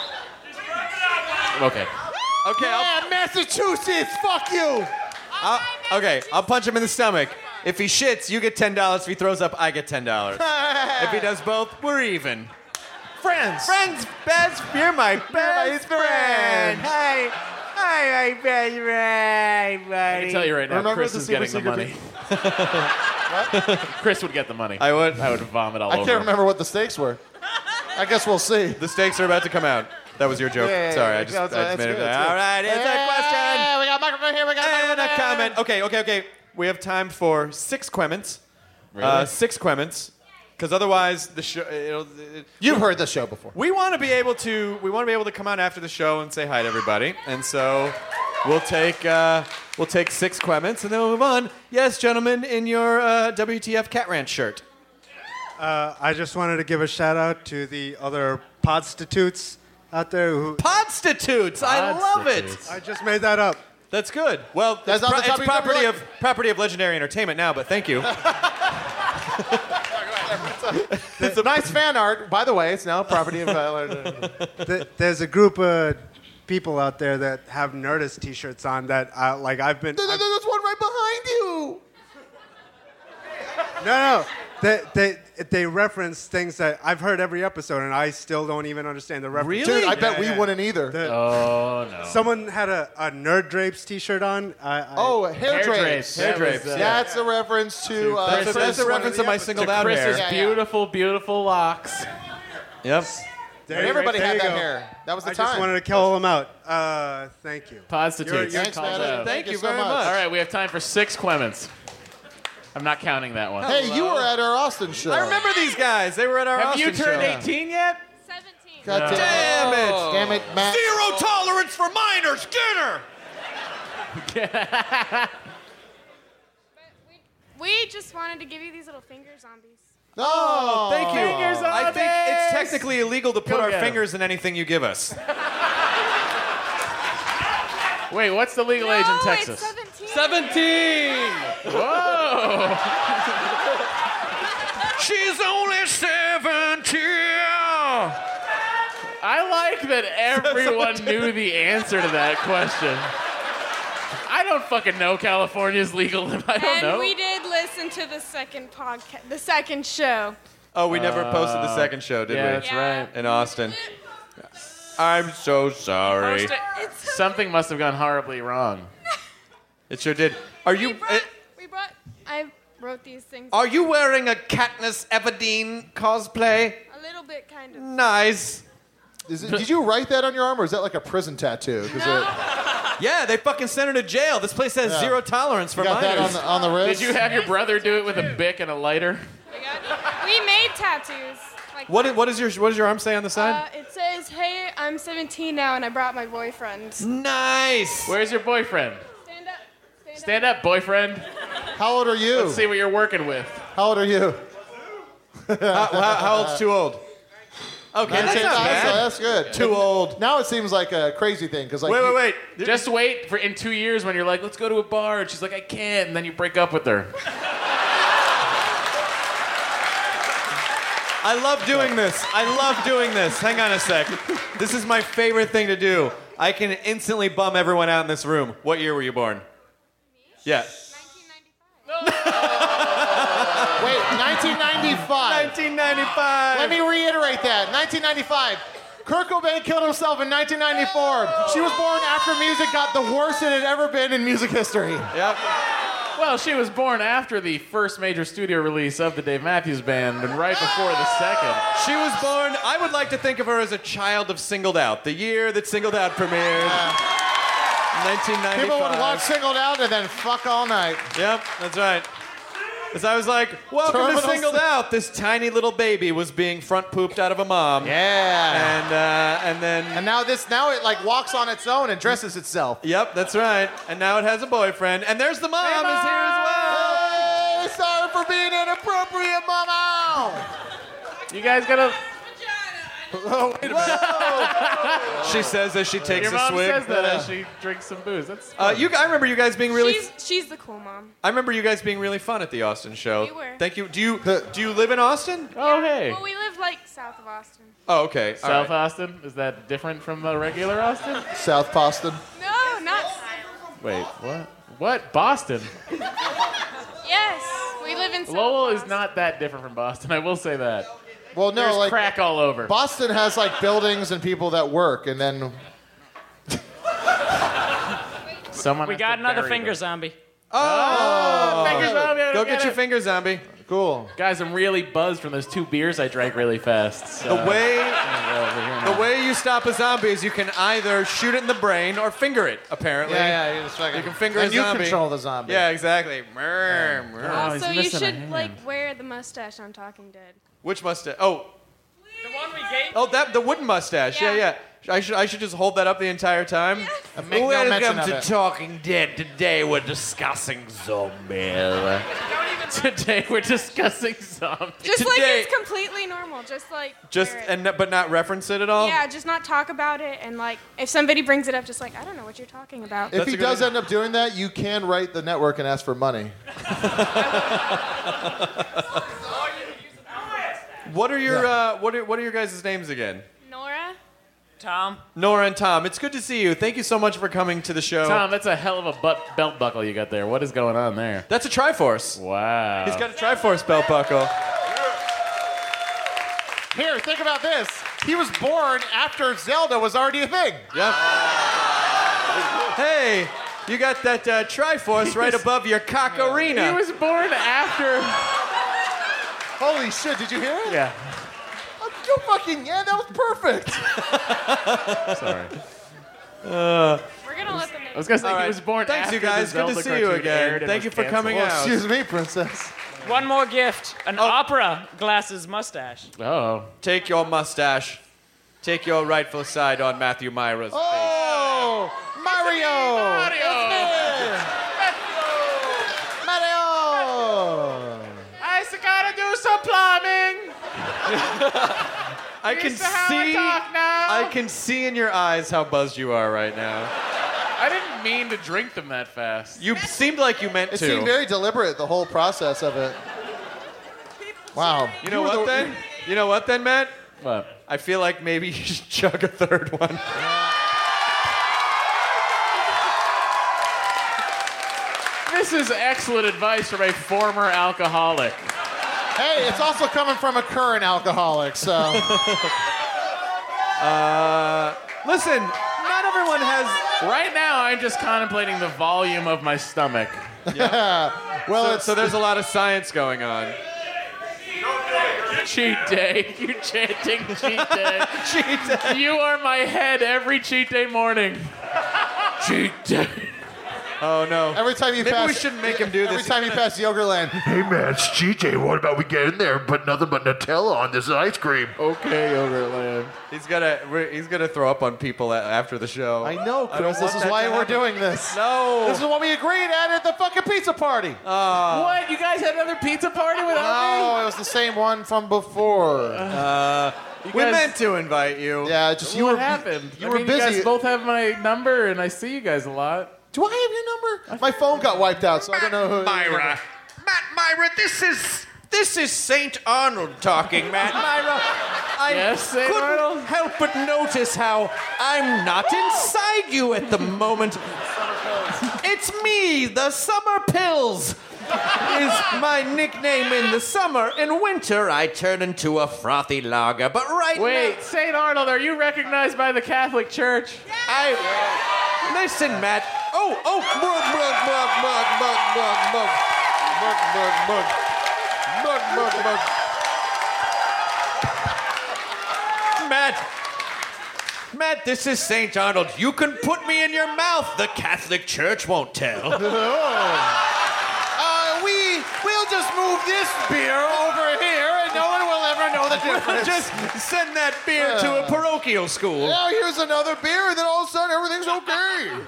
Okay. Okay. I'll, Yeah, Massachusetts. Fuck you. I'll, okay. I'll punch him in the stomach. If he shits, you get ten dollars. If he throws up, I get ten dollars. If he does both, we're even. Friends. Friends, best. You're my best friend. Hi. Hi, my best friend, buddy. I can tell you right now, Remember Chris the is Super getting the money. Secret Chris would get the money. I would. I would vomit all I over can't him. remember what the stakes were. I guess we'll see. The stakes are about to come out. That was your joke. Yeah, yeah, Sorry, yeah. I just, That's- I just that's made good, it. that's All good. right, it's a question. Yeah, we got a microphone here. We got a And microphone a there. comment. Okay, okay, okay. We have time for six Quements. Really? Uh, six Quements. Because otherwise, the show. It'll, it, You've heard this show before. we want to be able to. We want to be able to come out after the show and say hi to everybody. And so, we'll take. Uh, we'll take six Quements and then we'll move on. Yes, gentlemen, in your uh, W T F Cat Ranch shirt. Uh, I just wanted to give a shout out to the other podstitutes out there who. Podstitutes. I love it. I just made that up. That's good. Well, That's it's, not the it's top of your property number, of property of Legendary Entertainment now. But thank you. It's a nice fan art, by the way. It's now property of. Uh, Th- There's a group of people out there that have Nerdist T-shirts on that, uh, like I've been. There's I've- one right behind you. No, no. They, they, they reference things that I've heard every episode, and I still don't even understand the reference. Dude, I bet Yeah, we yeah. wouldn't either. The- Oh, no. Someone had a, a Nerd Drapes T-shirt on. I, I, Oh, hair, Hair drapes. drapes. Hair That was, drapes. uh, That's a reference to. Uh, That's a, Chris, that's a one reference of to my the singled To out Chris's hair. Yeah, yeah. beautiful, beautiful locks. Yep. there you- Everybody there had you that go. hair. That was the I time. just wanted to call them out. Uh, thank you. Podstitutes. You're- you're- Thanks, Calls man. out. Thank you so very much. All right, we have time for six Quements. I'm not counting that one. Hey, you were at our Austin show. I remember these guys. They were at our Have Austin you turned show. eighteen yet? seventeen. God No. damn, Damn it! damn it, Matt. Zero tolerance for minors. Get her. We just wanted to give you these little finger zombies. Oh, Thank you. Fingers on I think it's this. technically illegal to put Go our get 'em. fingers in anything you give us. Wait, what's the legal age in Texas? It's seventeen. Whoa! She's only seventeen. I like that everyone knew the answer to that question. I don't fucking know California's legal. I don't and know. we did listen to the second podcast, the second show. Oh, we never posted the second show, did yeah, we? that's right. In Austin. I'm so sorry. Post it. Something must have gone horribly wrong. It sure did. Are you? We brought, we brought. I wrote these things. Are you wearing a Katniss Everdeen cosplay? A little bit, kind of. Nice. Is it, did you write that on your arm, or is that like a prison tattoo? 'Cause No. it- Yeah, they fucking sent her to jail. This place has Yeah. zero tolerance for you got minors. that on the, on the wrist? Did you have your brother do it with a bic and a lighter? We, got, we made tattoos. Like What, is, what, is your, what does your arm say on the side? Uh, it says, "Hey, I'm seventeen now, and I brought my boyfriend." Nice. Where's your boyfriend? Stand up. Stand, Stand up, boyfriend. How old are you? Let's see what you're working with. How old are you? how, how, how old's too old? Okay, nineteen, that's not that's, bad. that's good. Too old. Now it seems like a crazy thing because like Wait, you- wait, wait. Just wait for in two years when you're like, let's go to a bar, and she's like, I can't, and then you break up with her. I love doing this. I love doing this. Hang on a sec. This is my favorite thing to do. I can instantly bum everyone out in this room. What year were you born? Yeah. Wait, nineteen ninety-five. nineteen ninety-five. Let me reiterate that. nineteen ninety-five. Kurt Cobain killed himself in nineteen ninety-four. She was born after music got the worst it had ever been in music history. Yep. Well, she was born after the first major studio release of the Dave Matthews Band and right before the second. She was born, I would like to think of her as a child of Singled Out, the year that Singled Out premiered. nineteen ninety-five. People would watch Singled Out and then fuck all night. Yep, that's right. As I was like, welcome Terminal to Singled s- Out. This tiny little baby was being front pooped out of a mom. Yeah. And uh, and then And now this now it like walks on its own and dresses itself. Yep, that's right. And now it has a boyfriend. And there's the mom is here as well. Hey, sorry for being inappropriate, mama. You guys gotta. Oh, wait a minute. She says as she takes Your a mom swig. says that as she drinks some booze. That's. Uh, you, I remember you guys being really. She's, she's the cool mom. I remember you guys being really fun at the Austin show. We were. Thank you. Do you do you live in Austin? Oh hey. Well, we live like south of Austin. Oh okay. All South right. Austin? Is that different from the regular Austin? South Boston. No, not. Wait, what? What? Boston? Yes, we live in South Lowell Boston. is not that different from Boston. I will say that. Well, no, There's like crack all over. Boston has like buildings and people that work, and then Someone We has got to another bury finger them. zombie. Oh, Finger zombie, I Go don't get get your it. finger zombie. cool. Guys, I'm really buzzed from those two beers I drank really fast. The So- way Yeah, over here the now. way you stop a zombie is you can either shoot it in the brain or finger it. Apparently. Yeah, yeah, you just fucking. You can finger and a you zombie. control the zombie. Yeah, exactly. Mrr, mrr. Oh, he's Also, you missing a should hand. like wear the mustache on Talking Dead. Which mustache? Oh, The one we gave. oh, that the wooden mustache. Yeah, yeah. Yeah. I should I should just hold that up the entire time. And make no mention of it. Talking Dead. Today we're discussing zombies. Today we're discussing zombies. Just like Today- it's completely normal. Just like Just wear it. and but not reference it at all. yeah, just not talk about it, and like if somebody brings it up, just like I don't know what you're talking about. If That's he a good does idea. end up doing that, you can write the network and ask for money. What are your uh, what are what are your guys' names again? Nora. Tom. Nora and Tom. It's good to see you. Thank you so much for coming to the show. Tom, that's a hell of a butt belt buckle you got there. What is going on there? That's a Triforce. Wow. He's got a Triforce belt buckle. Here, think about this. He was born after Zelda was already a thing. Yep. Hey, you got that uh, Triforce right above your cock-arena. He was born after. Holy shit, did you hear it? Yeah. Oh, you fucking, yeah, that was perfect. Sorry. Uh, We're gonna let them. I was gonna say All he right. was born Thanks, after you guys. the Good to Zelda see you cartoon again. aired and Thank was you for coming canceled. out. Excuse me, princess. One more gift. An opera glasses mustache. Oh. Take your mustache. Take your rightful side on Matthew Myra's face. Oh, Mario. Mario. Mario. I just gotta do some plumbing. I can Used to how I see. talk now. I can see in your eyes how buzzed you are right now. I didn't mean to drink them that fast. You seemed like you meant It to. seemed very deliberate, the whole process of it. Wow. You know were what the- then? You know what then, Matt? What? I feel like maybe you should chug a third one. This is excellent advice from a former alcoholic. Hey, it's also coming from a current alcoholic, so. Uh, listen, not everyone has. Right now, I'm just contemplating the volume of my stomach. Yeah. Well, So, it's so there's a lot of science going on. Cheat day. You're chanting cheat day. Cheat day. You are my head every cheat day morning. Cheat day. Oh no. every time you Maybe pass. we shouldn't make him do Every this. time you pass Yogurtland. Hey man, it's G J. What about we get in there and put nothing but Nutella on this ice cream? Okay, Yogurtland. He's gonna we're- he's gonna throw up on people a- after the show. I know, I don't Chris. want This is that why to we're happen. doing this. No. This is what we agreed at at the fucking pizza party. Uh, What? You guys had another pizza party without No, it was the same one from before. uh, We guys- meant to invite you. Yeah, just you what were happened? You I were mean, busy. You guys both have my number, and I see you guys a lot. Do I have your number? My phone got wiped out, so I don't know who. Myra. Matt Myra, this is this is Saint Arnold talking, Matt Myra. I Yes, Saint couldn't Arnold? help but notice how I'm not inside you at the moment. It's me, the Summer Pills. Is my nickname in the summer. In winter, I turn into a frothy lager. But right Wait, now, Saint Arnold, are you recognized by the Catholic Church? I listen, Matt. Oh, oh, mug, mug, mug, mug, mug, mug, mug, mug, mug, mug, mug, mug, mug. Matt, Matt, this is Saint Arnold. You can put me in your mouth. The Catholic Church won't tell. Uh, we we'll just move this beer over here, and no one will ever know the difference. Just send that beer to a parochial school. Now here's another beer, and then all of a sudden everything's okay.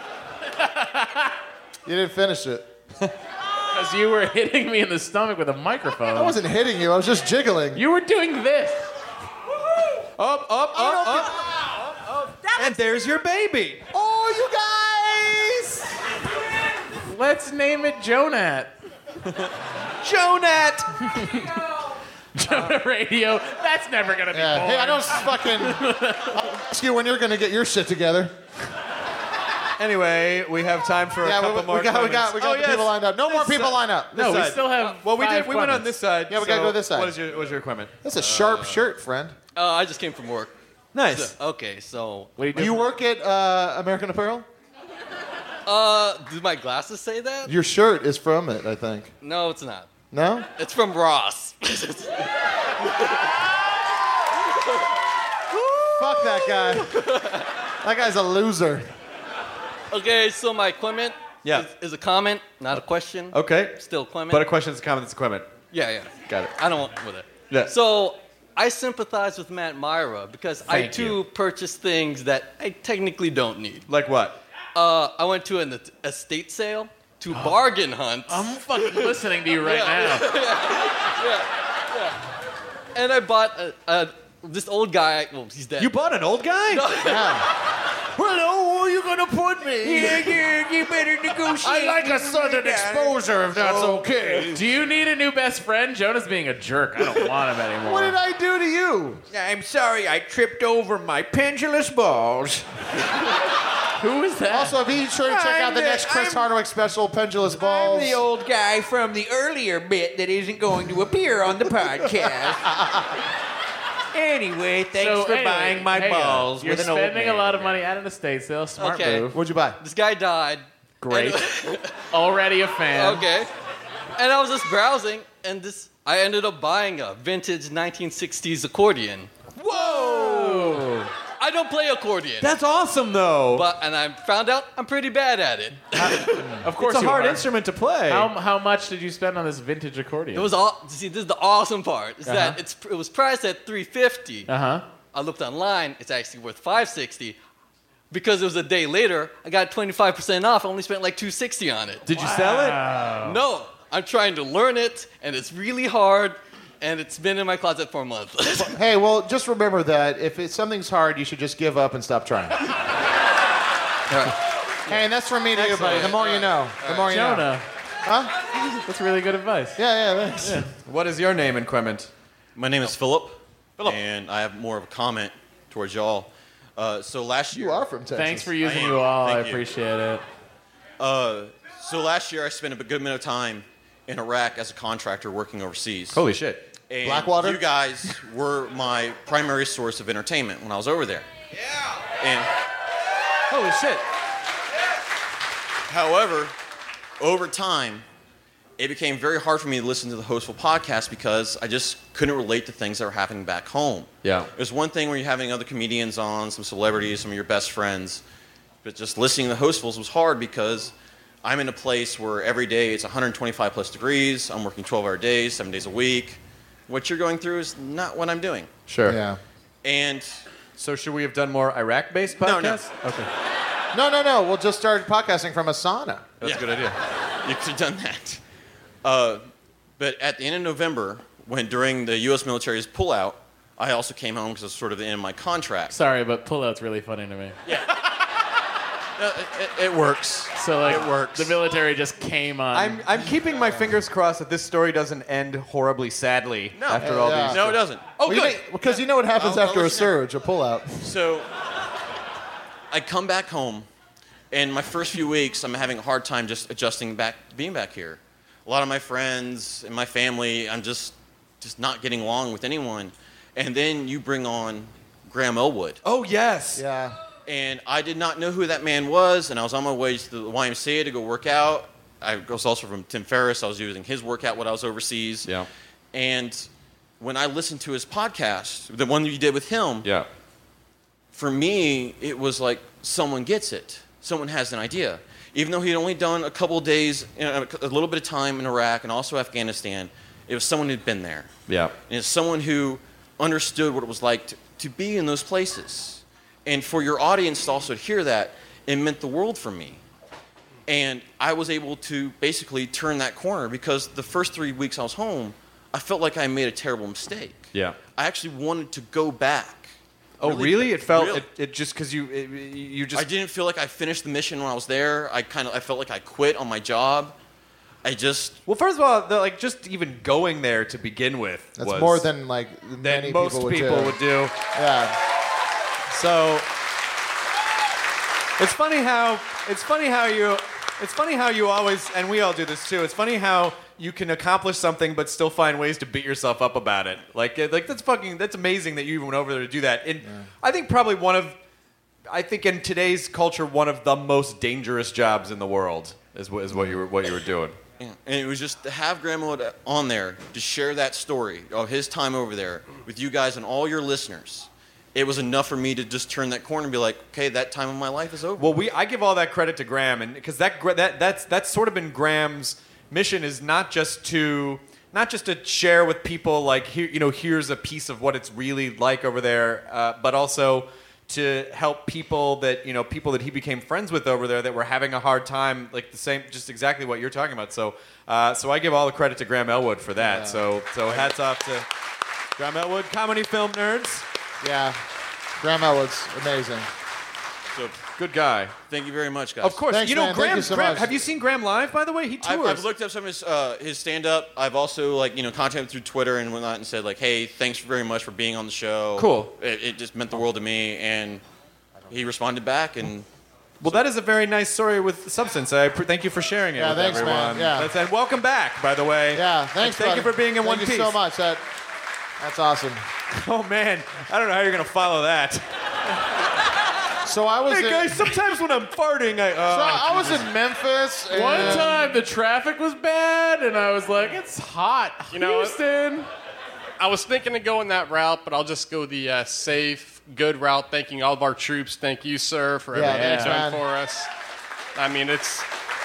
You didn't finish it. Because you were hitting me in the stomach with a microphone. I wasn't hitting you. I was just jiggling. You were doing this. Up, up, up, up. And there's your baby. Oh, you guys! Let's name it Jonat. Jonat. Jonah Radio. That's never gonna be Yeah. born. Hey, I don't fucking I'll ask you when you're gonna get your shit together. Anyway, we have time for a Yeah, couple we, more we got we got we comments. got Oh, the yes. people lined up. No more This people side. line up. No, This we side. still have Well, we five did. We went on comments. this side. Yeah, we gotta so go this side. What is your What is your equipment? That's a sharp shirt, friend. Uh, I just came from work. Nice. So- okay, so. What do you do? You work at uh, American Apparel? Uh, do my glasses say that? Your shirt is from it, I think. No, it's not. No? It's from Ross. Fuck that guy. That guy's a loser. Okay, so my equipment Yeah. is, is a comment, not a question. Okay. Still equipment. But a question is a comment. It's equipment. Yeah, yeah. Got it. I don't want with it. Yeah. So I sympathize with Matt Myra because I Thank too you. purchase things that I technically don't need. Like what? Uh, I went to an estate sale to bargain hunt. I'm fucking listening to you right Yeah. now. yeah, yeah. And I bought a, a, this old guy. Well, he's dead. You bought an old guy? Yeah. Well, where are you gonna put me? Yeah, yeah, you better negotiate. I like a sudden exposure, if that's okay. Do you need a new best friend? Jonah's being a jerk. I don't want him anymore. What did I do to you? I'm sorry, I tripped over my pendulous balls. Who is that? Also, be sure to check I'm out the the- next Chris I'm- Hardwick special, Pendulous Balls. I'm the old guy from the earlier bit that isn't going to appear on the podcast. Anyway, thanks So, for anyway, buying my hang on. balls You're with an old spending man. a lot of money at an estate sale. Smart Okay. move. What'd you buy? This guy died. Great. Already a fan. Okay. And I was just browsing, and this I ended up buying a vintage nineteen sixties accordion. Whoa! I don't play accordion. That's awesome, though. But and I found out I'm pretty bad at it. Of course, It's a you hard are. instrument to play. How, how much did you spend on this vintage accordion? It was all. See, this is the awesome part. Is Uh-huh. that it's it was priced at three fifty. Uh huh. I looked online. It's actually worth five sixty. Because it was a day later, I got twenty-five percent off. I only spent like two sixty on it. Did you sell it? No, I'm trying to learn it, and it's really hard, and it's been in my closet for a month. Hey, well, just remember that if it's, something's hard, you should just give up and stop trying. Hey, and that's from me to you, buddy. The more you know. The more you know. Jonah. Huh? That's really good advice. Yeah, yeah, thanks. Yeah. What is your name and equipment? My name is Philip, Philip. and I have more of a comment towards y'all. Uh, so last year, You are from Texas. Thanks for using I am. you all. Thank I you. appreciate it. Uh, so last year, I spent a good amount of time in Iraq as a contractor working overseas. Holy shit. And Blackwater? You guys were my primary source of entertainment when I was over there. Yeah. And Holy shit. however, over time, it became very hard for me to listen to the Hostful podcast because I just couldn't relate to things that were happening back home. Yeah. There's one thing when you're having other comedians on, some celebrities, some of your best friends, but just listening to the Hostfuls was hard because I'm in a place where every day it's one hundred twenty-five plus degrees. I'm working twelve-hour days, seven days a week. What you're going through is not what I'm doing. Sure. Yeah. And So should we have done more Iraq-based No, no. podcasts? Okay. No, no, no. We'll just start podcasting from a sauna. that's a good idea. You could have done that. Uh, but at the end of November, when during the U S military's pullout, I also came home because it was sort of the end of my contract. Sorry, but pullout's really funny to me. No, it, it, it works. So like, It works. the military just came on. I'm I'm keeping my fingers crossed that this story doesn't end horribly sadly No. after Uh, all yeah. these. No, it doesn't. Oh, Well, you good. know- because you know what happens I'll- I'll after a let you know. surge, a pullout. So I come back home, and my first few weeks, I'm having a hard time just adjusting back, being back here. A lot of my friends and my family, I'm just, just not getting along with anyone. And then you bring on Graham Elwood. Oh yes. Yeah. And I did not know who that man was, and I was on my way to the Y M C A to go work out. I was also from Tim Ferriss. I was using his workout when I was overseas. Yeah. And when I listened to his podcast, the one that you did with him, Yeah. for me, it was like someone gets it. Someone has an idea. Even though he'd only done a couple of days, you know, a little bit of time in Iraq and also Afghanistan, it was someone who'd been there. Yeah. And it's someone who understood what it was like to, to be in those places. And for your audience to also hear that, it meant the world for me. And I was able to basically turn that corner because the first three weeks I was home, I felt like I made a terrible mistake. Yeah. I actually wanted to go back. Oh really? It felt really. it, it just because you it, you just I didn't feel like I finished the mission when I was there. I kind of I felt like I quit on my job. I just well, first of all, the, like just even going there to begin with. That's was more than like many than most people would people do. would do. Yeah. So it's funny how it's funny how you it's funny how you always and we all do this too. It's funny how you can accomplish something but still find ways to beat yourself up about it. Like it- like that's fucking that's amazing that you even went over there to do that. And I think probably one of I think in today's culture one of the most dangerous jobs in the world is what is what you were what you were doing. Yeah. And it was just to have Grandma on there to share that story of his time over there with you guys and all your listeners. It was enough for me to just turn that corner and be like, okay, that time of my life is over. Well, we I give all that credit to Graham, and because that gra- that that's that's sort of been Graham's mission is not just to not just to share with people like here you know here's a piece of what it's really like over there, uh, but also to help people that you know people that he became friends with over there that were having a hard time, like the same, just exactly what you're talking about. So, uh, so I give all the credit to Graham Elwood for that. Yeah. So, so hats off to Graham Elwood, comedy film nerds. Yeah. Graham Elwood's amazing. So good guy. Thank you very much, guys. Of course, Thanks, you know man. Thank Graham. you so Graham much. have you seen Graham live? By the way, he I've, tours. I've looked up some of his, uh, his stand-up. I've also like you know contacted him through Twitter and whatnot and said like, hey, thanks very much for being on the show. Cool. It, it just meant the world to me, and he responded back and. Well, that is a very nice story with substance. I pr- thank you for sharing it Yeah, with thanks, everyone. man. Yeah. That's- and welcome back, by the way. Yeah, thanks. And thank you buddy. for being in Thank One you Piece. so much. That, that's awesome. Oh man, I don't know how you're gonna follow that. So I was. Hey in, guys, sometimes when I'm farting, I. Uh, so I was in Memphis. And One time the traffic was bad, and I was like, it's hot. You know what? Houston. I was thinking of going that route, but I'll just go the uh, safe, good route. Thanking all of our troops. Thank you, sir, for Yeah, everything thanks, you've done man. for us. I mean, it's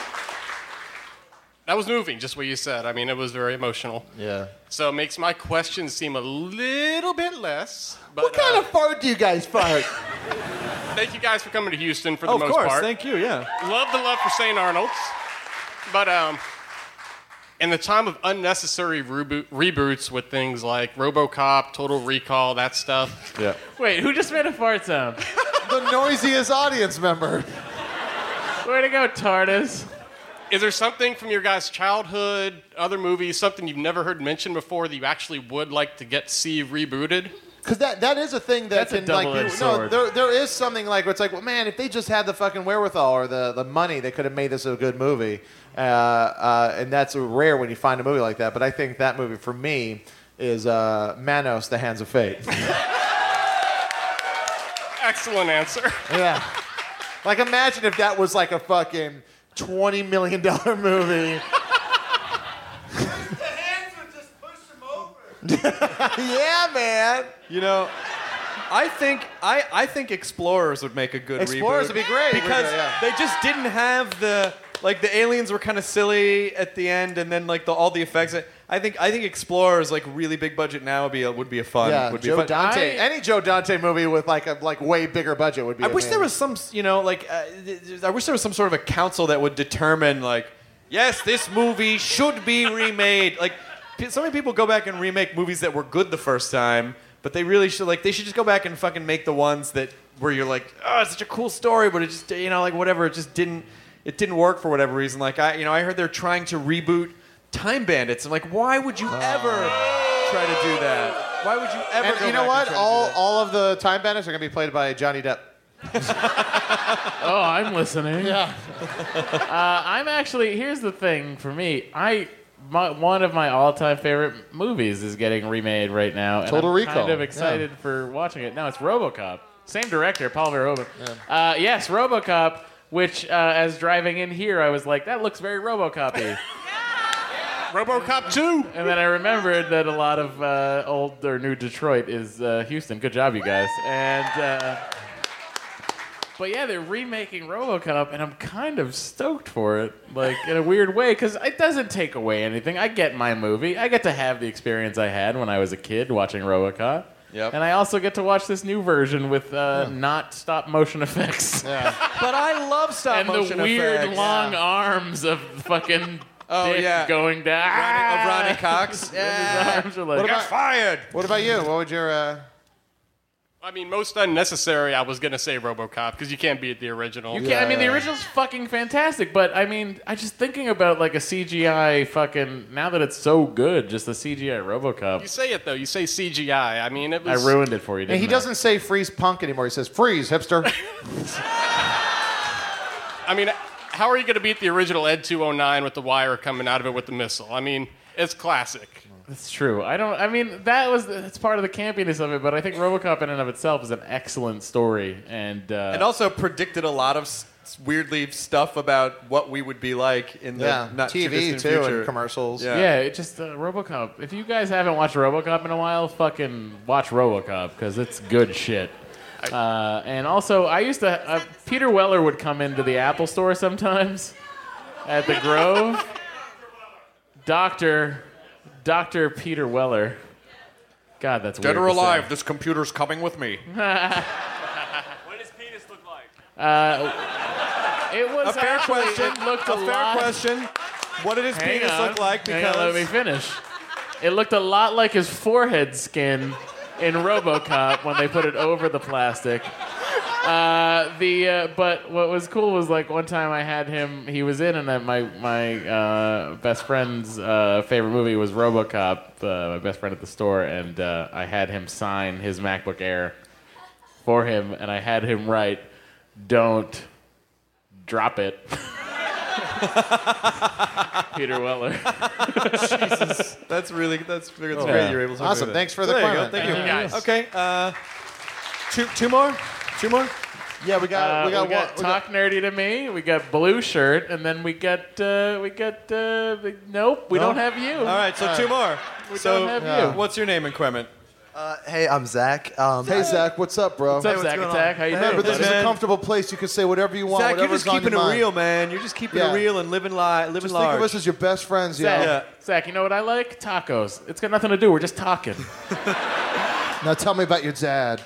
that was moving, just what you said. I mean, it was very emotional. Yeah. So it makes my questions seem a little bit less. But, What kind uh, of fart do you guys fart? Thank you guys for coming to Houston for the oh, of most course, part. thank you. Yeah. Love the love for Saint Arnold's. But um, in the time of unnecessary reboot, reboots with things like RoboCop, Total Recall, that stuff. Yeah. Wait, who just made a fart sound? The noisiest audience member. Way to go, TARDIS. Is there something from your guys' childhood, other movies, something you've never heard mentioned before that you actually would like to get see rebooted? Because that, that is a thing that That's a can like double-edged you- no sword. there there is something like where it's like well man if they just had the fucking wherewithal or the, the money they could have made this a good movie uh, uh, and that's rare when you find a movie like that but I think that movie for me is uh, Manos: The Hands of Fate. Excellent answer. Yeah, like imagine if that was like a fucking twenty million dollar movie. Yeah, man. You know, I think I, I think Explorers would make a good Explorers reboot would be great. because Reboot, yeah. they just didn't have the like the aliens were kind of silly at the end, and then like the, all the effects. I think I think Explorers like really big budget now would be a, would be a fun. Yeah, would be Joe a fun. Dante. I, Any Joe Dante movie with like a like way bigger budget would be. I wish there amazing. was some, you know, like uh, th- I wish there was some sort of a council that would determine like, yes, this movie should be remade. Like, p- so many people go back and remake movies that were good the first time, But they really should like they should just go back and fucking make the ones that where you're like, oh, it's such a cool story, but it just you know like whatever, it just didn't it didn't work for whatever reason. Like I you know I heard they're trying to reboot Time Bandits. I'm like, why would you ever try to do that? Why would you ever? And go you know back what? and try to do All that? all of the Time Bandits are going to be played by Johnny Depp. Oh, I'm listening. Yeah. uh, I'm actually. Here's the thing for me. I my, one of my all-time favorite movies is getting remade right now. And Total I'm Recall. Kind of excited Yeah. for watching it. No, it's RoboCop. Same director, Paul Verhoeven. Yeah. Uh, yes, RoboCop. Which, uh, as driving in here, I was like, that looks very RoboCop-y. RoboCop two. And then I remembered that a lot of uh, old or new Detroit is uh, Houston. Good job, you guys. And uh, but yeah, they're remaking RoboCop, and I'm kind of stoked for it, like in a weird way, because it doesn't take away anything. I get my movie. I get to have the experience I had when I was a kid watching RoboCop. Yep. And I also get to watch this new version with uh, not stop motion effects. Yeah. But I love stop and motion the weird effects. long arms of fucking Oh, dick yeah. going down. Ronnie, of Ronnie Cox. His Yeah. arms are like, What You're about- fired. What about you? What would your? Uh... I mean, most unnecessary. I was gonna say RoboCop because you can't beat the original. You can't. I mean, the original's fucking fantastic, but I mean, I just thinking about like a C G I fucking. Now that it's so good, just the C G I RoboCop. You say it though. You say C G I. I mean, it I was. ruined it for you. And Didn't he I? doesn't say freeze punk anymore. He says freeze hipster. I mean, how are you gonna beat the original Ed two oh nine with the wire coming out of it with the missile? I mean, it's classic. That's true. I don't. I mean, that was that's part of the campiness of it, but I think RoboCop in and of itself is an excellent story, and uh, And also predicted a lot of s- weirdly stuff about what we would be like in the Yeah, not T too V distant too, future. and commercials. Yeah. yeah, it just uh, RoboCop. If you guys haven't watched RoboCop in a while, fucking watch RoboCop because it's good shit. Uh, and also, I used to. Uh, Peter Weller would come into the Apple store sometimes at the Grove. Doctor, Doctor Peter Weller. God, that's Dead weird or to say. alive, this computer's coming with me. What does penis look like? Uh, it was A fair actually, question. It looked a a, fair lot. question. What did his Hang penis on. look like? Hang on, Because let me finish. It looked a lot like his forehead skin in RoboCop when they put it over the plastic. Uh, the uh, but what was cool was like one time I had him. He was in, and uh, my my uh, best friend's uh, favorite movie was RoboCop. Uh, my best friend at the store, and uh, I had him sign his MacBook Air for him, and I had him write, "Don't drop it." Peter Weller. Jesus, that's really that's, that's Oh, great. yeah. You're able to Awesome. do that. Thanks for the there you go. comment. Thank you, Thank you, guys. Okay, uh, two two more, two more. Yeah, we got Uh, we got, we got one, we Talk Nerdy to Me. We got Blue Shirt, and then we got uh, we got uh, the- nope. We No? don't have you. All right, so Uh, two more. We so, don't have yeah. you. what's your name, Increment? Uh, hey, I'm Zach. Um, Hey Zach, what's up, bro? What's up, what's Zach going Attack? on? How you Hey, doing? but this is buddy? a comfortable place. You can say whatever you want. Zach, you're whatever's just keeping it on your mind. real, man. You're just keeping Yeah. it real and living li- living Just large. think of us as your best friends, yo. Zach, Yeah. Zach, you know what I like? Tacos. It's got nothing to do. We're just talking. Now tell me about your dad.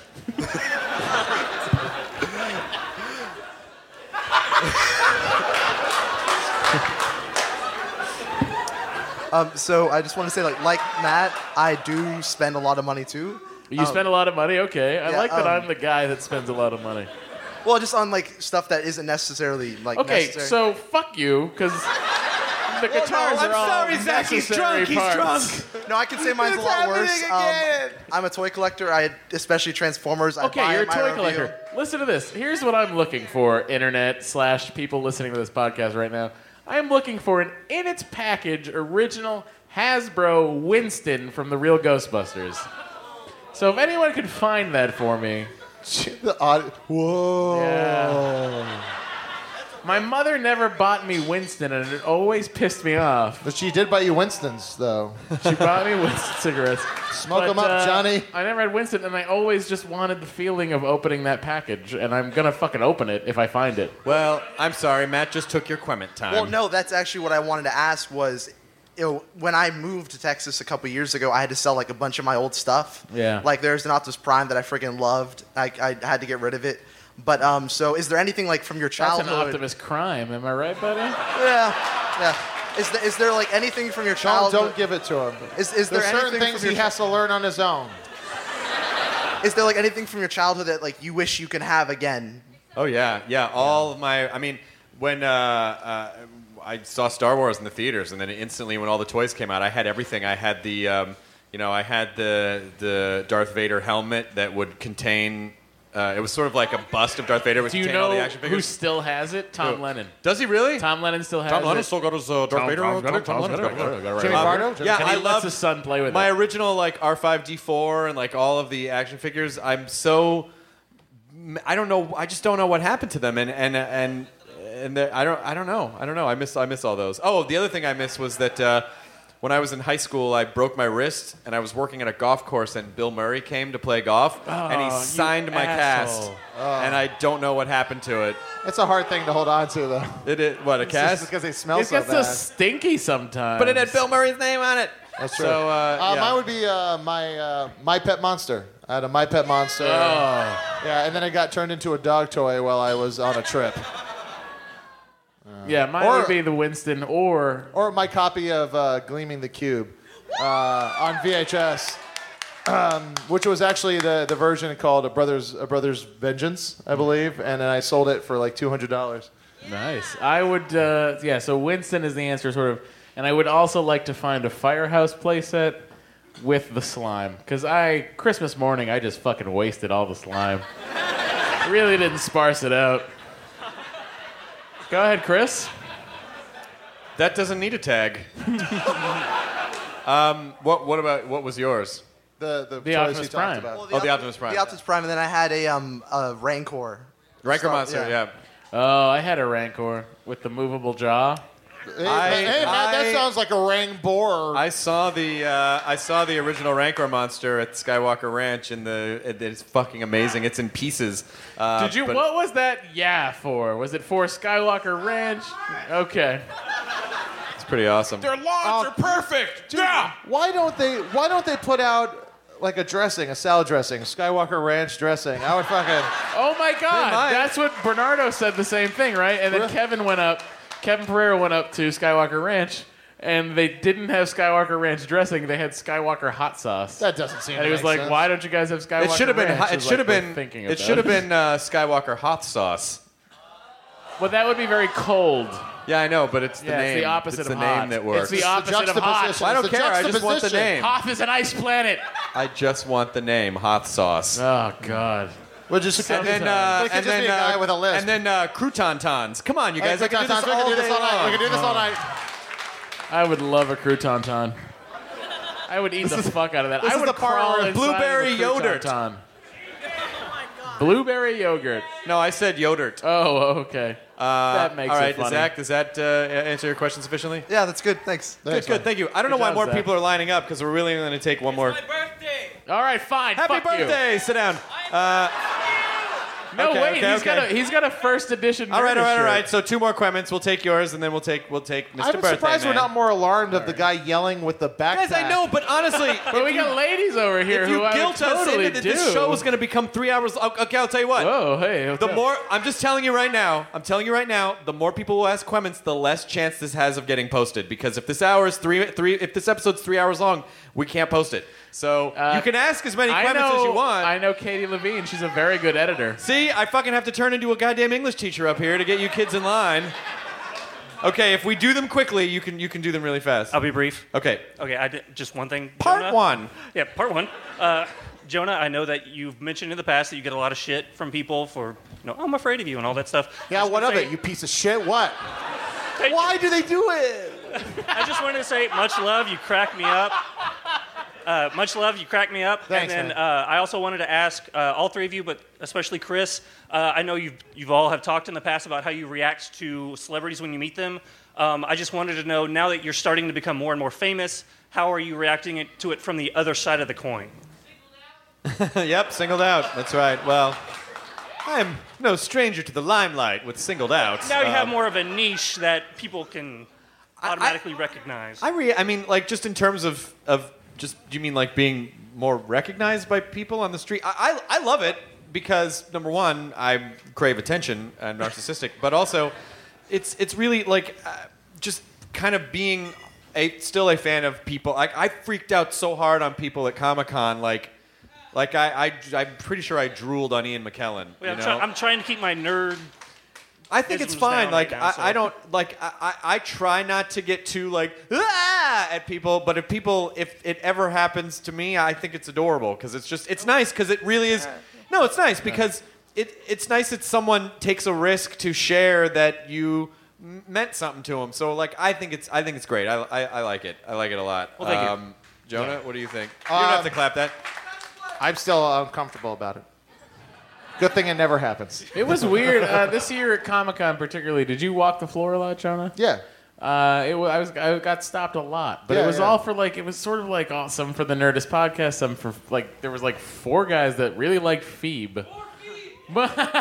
um, so I just want to say, like, like Matt, I do spend a lot of money too. You Um, spend a lot of money? Okay. I yeah, like that um, I'm the guy that spends a lot of money. Well, just on like stuff that isn't necessarily like. Okay, necessary. so fuck you, because the guitars I'm are all sorry, Zach. He's necessary drunk. He's parts. drunk. No, I can say mine's a It's lot worse. happening Um, again. I'm a toy collector. I especially Transformers. I Okay, buy you're a them, I toy review. collector. Listen to this. Here's what I'm looking for, internet slash people listening to this podcast right now. I am looking for an in its package original Hasbro Winston from the Real Ghostbusters. So if anyone could find that for me. The odd. Whoa. Yeah. My mother never bought me Winston, and it always pissed me off. But she did buy you Winston's, though. She bought me Winston cigarettes. Smoke But, 'em up, uh, Johnny. I never had Winston, and I always just wanted the feeling of opening that package, and I'm gonna fucking open it if I find it. Well, I'm sorry. Matt just took your Quement time. Well, no, that's actually what I wanted to ask was, you know, when I moved to Texas a couple years ago, I had to sell like a bunch of my old stuff. Yeah. Like there's an Optimus Prime that I freaking loved. I, I had to get rid of it. But um, so is there anything like from your That's childhood? an Optimus crime, am I right, buddy? Yeah, yeah. Is there, is there like anything from your Don't, childhood? don't give it to him. Is, is there There's certain anything things from he your has to learn on his own. is there like anything from your childhood that like you wish you can have again? Oh yeah, yeah. All of my, I mean, when uh, uh, I saw Star Wars in the theaters, and then instantly when all the toys came out, I had everything. I had the, um, you know, I had the the Darth Vader helmet that would contain. Uh, it was sort of like a bust of Darth Vader. It was Do you contain all know the action who figures. still has it? Tom Who? Lennon. Does he really? Tom Lennon still has Tom it. Lennon still got his uh, Darth Tom- Vader. Tom's got it, Tom Tom's Lennon's got it, got it. got it, Jimmy right. Pardo? And Yeah, he I lets love his son play with my it. original like R five D four and like all of the action figures. I'm so I don't know. I just don't know what happened to them, and and and and the, I don't I don't know. I don't know. I miss I miss all those. Oh, the other thing I miss was that. Uh, When I was in high school, I broke my wrist, and I was working at a golf course, and Bill Murray came to play golf, and he Oh, signed you my asshole. cast, Oh. and I don't know what happened to it. It's a hard thing to hold on to, though. It is what a It's just cast because they smell It so gets bad. so stinky sometimes. But it had Bill Murray's name on it. That's true. So, uh, uh, yeah. mine would be uh, my uh, my pet monster. I had a my pet monster. Oh. Yeah, and then it got turned into a dog toy while I was on a trip. Yeah, mine Or- would be the Winston or Or my copy of uh, Gleaming the Cube uh, on V H S, um, which was actually the, the version called A Brother's A Brother's Vengeance, I believe, and then I sold it for like two hundred dollars. Nice. I would, uh, yeah, so Winston is the answer, sort of. And I would also like to find a Firehouse playset with the slime. Because I, Christmas morning, I just fucking wasted all the slime. Really didn't sparse it out. Go ahead, Chris. That doesn't need a tag. um, what what about what was yours? The the, The toys Optimus you talked Prime. about. Well, Oh, the Optimus Prime. The Optimus Prime, and then I had a um a Rancor. Rancor Star- Monster, yeah. Oh, I had a Rancor with the movable jaw. Hey, I- hey, Matt, that I- sounds like a Rang boar. I saw the uh, I saw the original Rancor monster at Skywalker Ranch, and the it, it's fucking amazing. It's in pieces. Uh, Did you? but- What was that? Yeah, for was it for Skywalker Ranch? Okay. It's pretty awesome. Their lawns are perfect. Dude, why don't they? Why don't they put out like a dressing, a salad dressing, Skywalker Ranch dressing? I would fucking. Oh my God! might. That's what Bernardo said the same thing, right? And then Really? Kevin went up. Kevin Pereira went up to Skywalker Ranch, and they didn't have Skywalker Ranch dressing. They had Skywalker hot sauce. That doesn't seem. And to he was make like, sense. "Why don't you guys have Skywalker It should have been. Ranch?" It was should have like, been. "We're thinking It about should have been uh, Skywalker hot sauce. Well, that would be very cold. Yeah, I know, but it's the Yeah, name. it's the opposite it's of the hot. name that works. It's the opposite of hot. juxtaposition. I don't It's the care. I just want the juxtaposition. name. Hoth is an ice planet. I just want the name. Hot sauce. Oh God. We'll just And then, But uh, it could and just then, be a guy uh, with a list. and then uh, crouton tons. Come on, you guys! Hey, I can do this we can all do this day all night. We long. can do this all night. I would love a crouton ton. I would eat the fuck out of that. this I is would the part crawl where inside blueberry of a crouton yogurt. ton. Blueberry yogurt. No, I said yogurt. Oh, okay. Uh, That makes all it right, funny. Zach, does that uh, answer your question sufficiently? Yeah, that's good. Thanks. Good, good. Thank you. I don't Good know why job, more Zach. people are lining up because we're really going to take one more. All right, fine. Happy fuck birthday! Sit down. Uh, You. No, Okay, wait. okay, he's got a okay. he's got a first edition. all right, all Nerdist right, all shirt. right. So two more Quements. We'll take yours, and then we'll take we'll take Mister I'm Birthday surprised Man. we're not more alarmed of the guy yelling with the backpack. Guys, I know, but honestly, But we got ladies over here if who you I would guilt us totally into that do. this show is going to become three hours. Okay, I'll tell you what. Whoa, hey. what's The up? more I'm just telling you right now, I'm telling you right now, the more people who ask Quements, the less chance this has of getting posted. Because if this hour is three, three, if this episode's three hours long, we can't post it. So Uh, you can ask as many I Quements know, as you want. I know Katie Levine. She's a very good editor. See, I fucking have to turn into a goddamn English teacher up here to get you kids in line. Okay, if we do them quickly, you can you can do them really fast. I'll be brief. Okay. Okay, I did just one thing. Part Jonah. one. Yeah, part one. Uh, Jonah, I know that you've mentioned in the past that you get a lot of shit from people for, you know, I'm afraid of you and all that stuff. Yeah, Just what wanna of say- it? You piece of shit. What? Thank Why you. do they do it? I just wanted to say much love. You crack me up. Uh, much love. You crack me up. Thanks, and then man. uh, I also wanted to ask uh, all three of you, but especially Chris. Uh, I know you've you've all have talked in the past about how you react to celebrities when you meet them. Um, I just wanted to know, now that you're starting to become more and more famous, how are you reacting it, to it from the other side of the coin? Yep, singled out. That's right. Well, I'm no stranger to the limelight with singled out. Now you have Um, more of a niche that people can automatically recognize. I re- I mean, like, just in terms of of just, do you mean like being more recognized by people on the street? I I, I love it because number one, I crave attention and narcissistic, but also, it's it's really like uh, just kind of being a still a fan of people. Like I freaked out so hard on people at Comic Con, like. Like I, I, I'm pretty sure I drooled on Ian McKellen. Wait, I'm, you try- know? I'm trying to keep my nerd. I think it's isms fine. down Like right now, I, so- I don't like I, I I try not to get too like ah! at people, but if people if it ever happens to me, I think it's adorable because it's just it's nice because it really is. No, it's nice because it it's nice that someone takes a risk to share that you m- meant something to them. So like I think it's I think it's great. I, I, I like it. I like it a lot. Well, thank you. um, Jonah, what do you think? You don't have to Um, clap that. I'm still uncomfortable about it. Good thing it never happens. It was weird uh, this year at Comic Con, particularly. Did you walk the floor a lot, Jonah? Yeah. Uh, it wa- I was I got stopped a lot, but Yeah, it was yeah. all for like it was sort of like all, some for the Nerdist podcast, some for like there was like four guys that really liked Phoebe. But uh,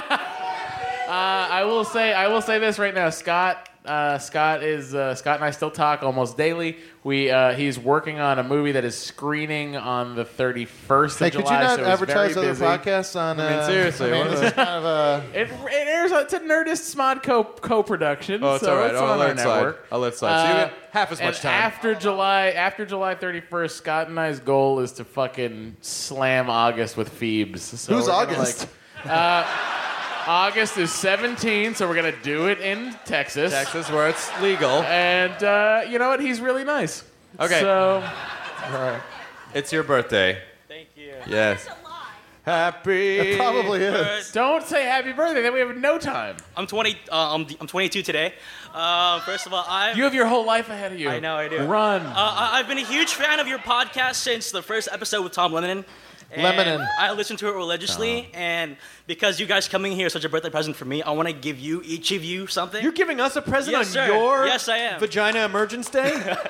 I will say I will say this right now, Scott. Uh, Scott is uh, Scott and I still talk almost daily. We uh, he's working on a movie that is screening on the thirty-first Hey, of could July. you not so it's advertise very other busy. podcasts on? I mean, uh, seriously, I mean, what this is is kind of a. It, it airs. It's a Nerdist Smod co co-production. Oh, it's so all right. It's I'll on let our it slide. network. I'll let it slide. So you get half as and much time. After July, after July thirty-first, Scott and I's goal is to fucking slam August with Phoebes. So Who's we're gonna, August? like, uh, August is seventeen, so we're gonna do it in Texas. Texas, where it's legal. And uh, you know what? He's really nice. Okay. So, All right. It's your birthday. Thank you. Yes. Happy. It probably is. Don't say happy birthday. Then we have no time. I'm twenty. Uh, I'm, I'm twenty-two today. Uh, first of all, I. You have your whole life ahead of you. I know I do. Run. Uh, I- I've been a huge fan of your podcast since the first episode with Tom Lennon. And Lemonin. I listen to it religiously, and because you guys coming here is such a birthday present for me, I want to give you, each of you, something. You're giving us a present Yes, on sir. your Yes, I am. vagina emergence day?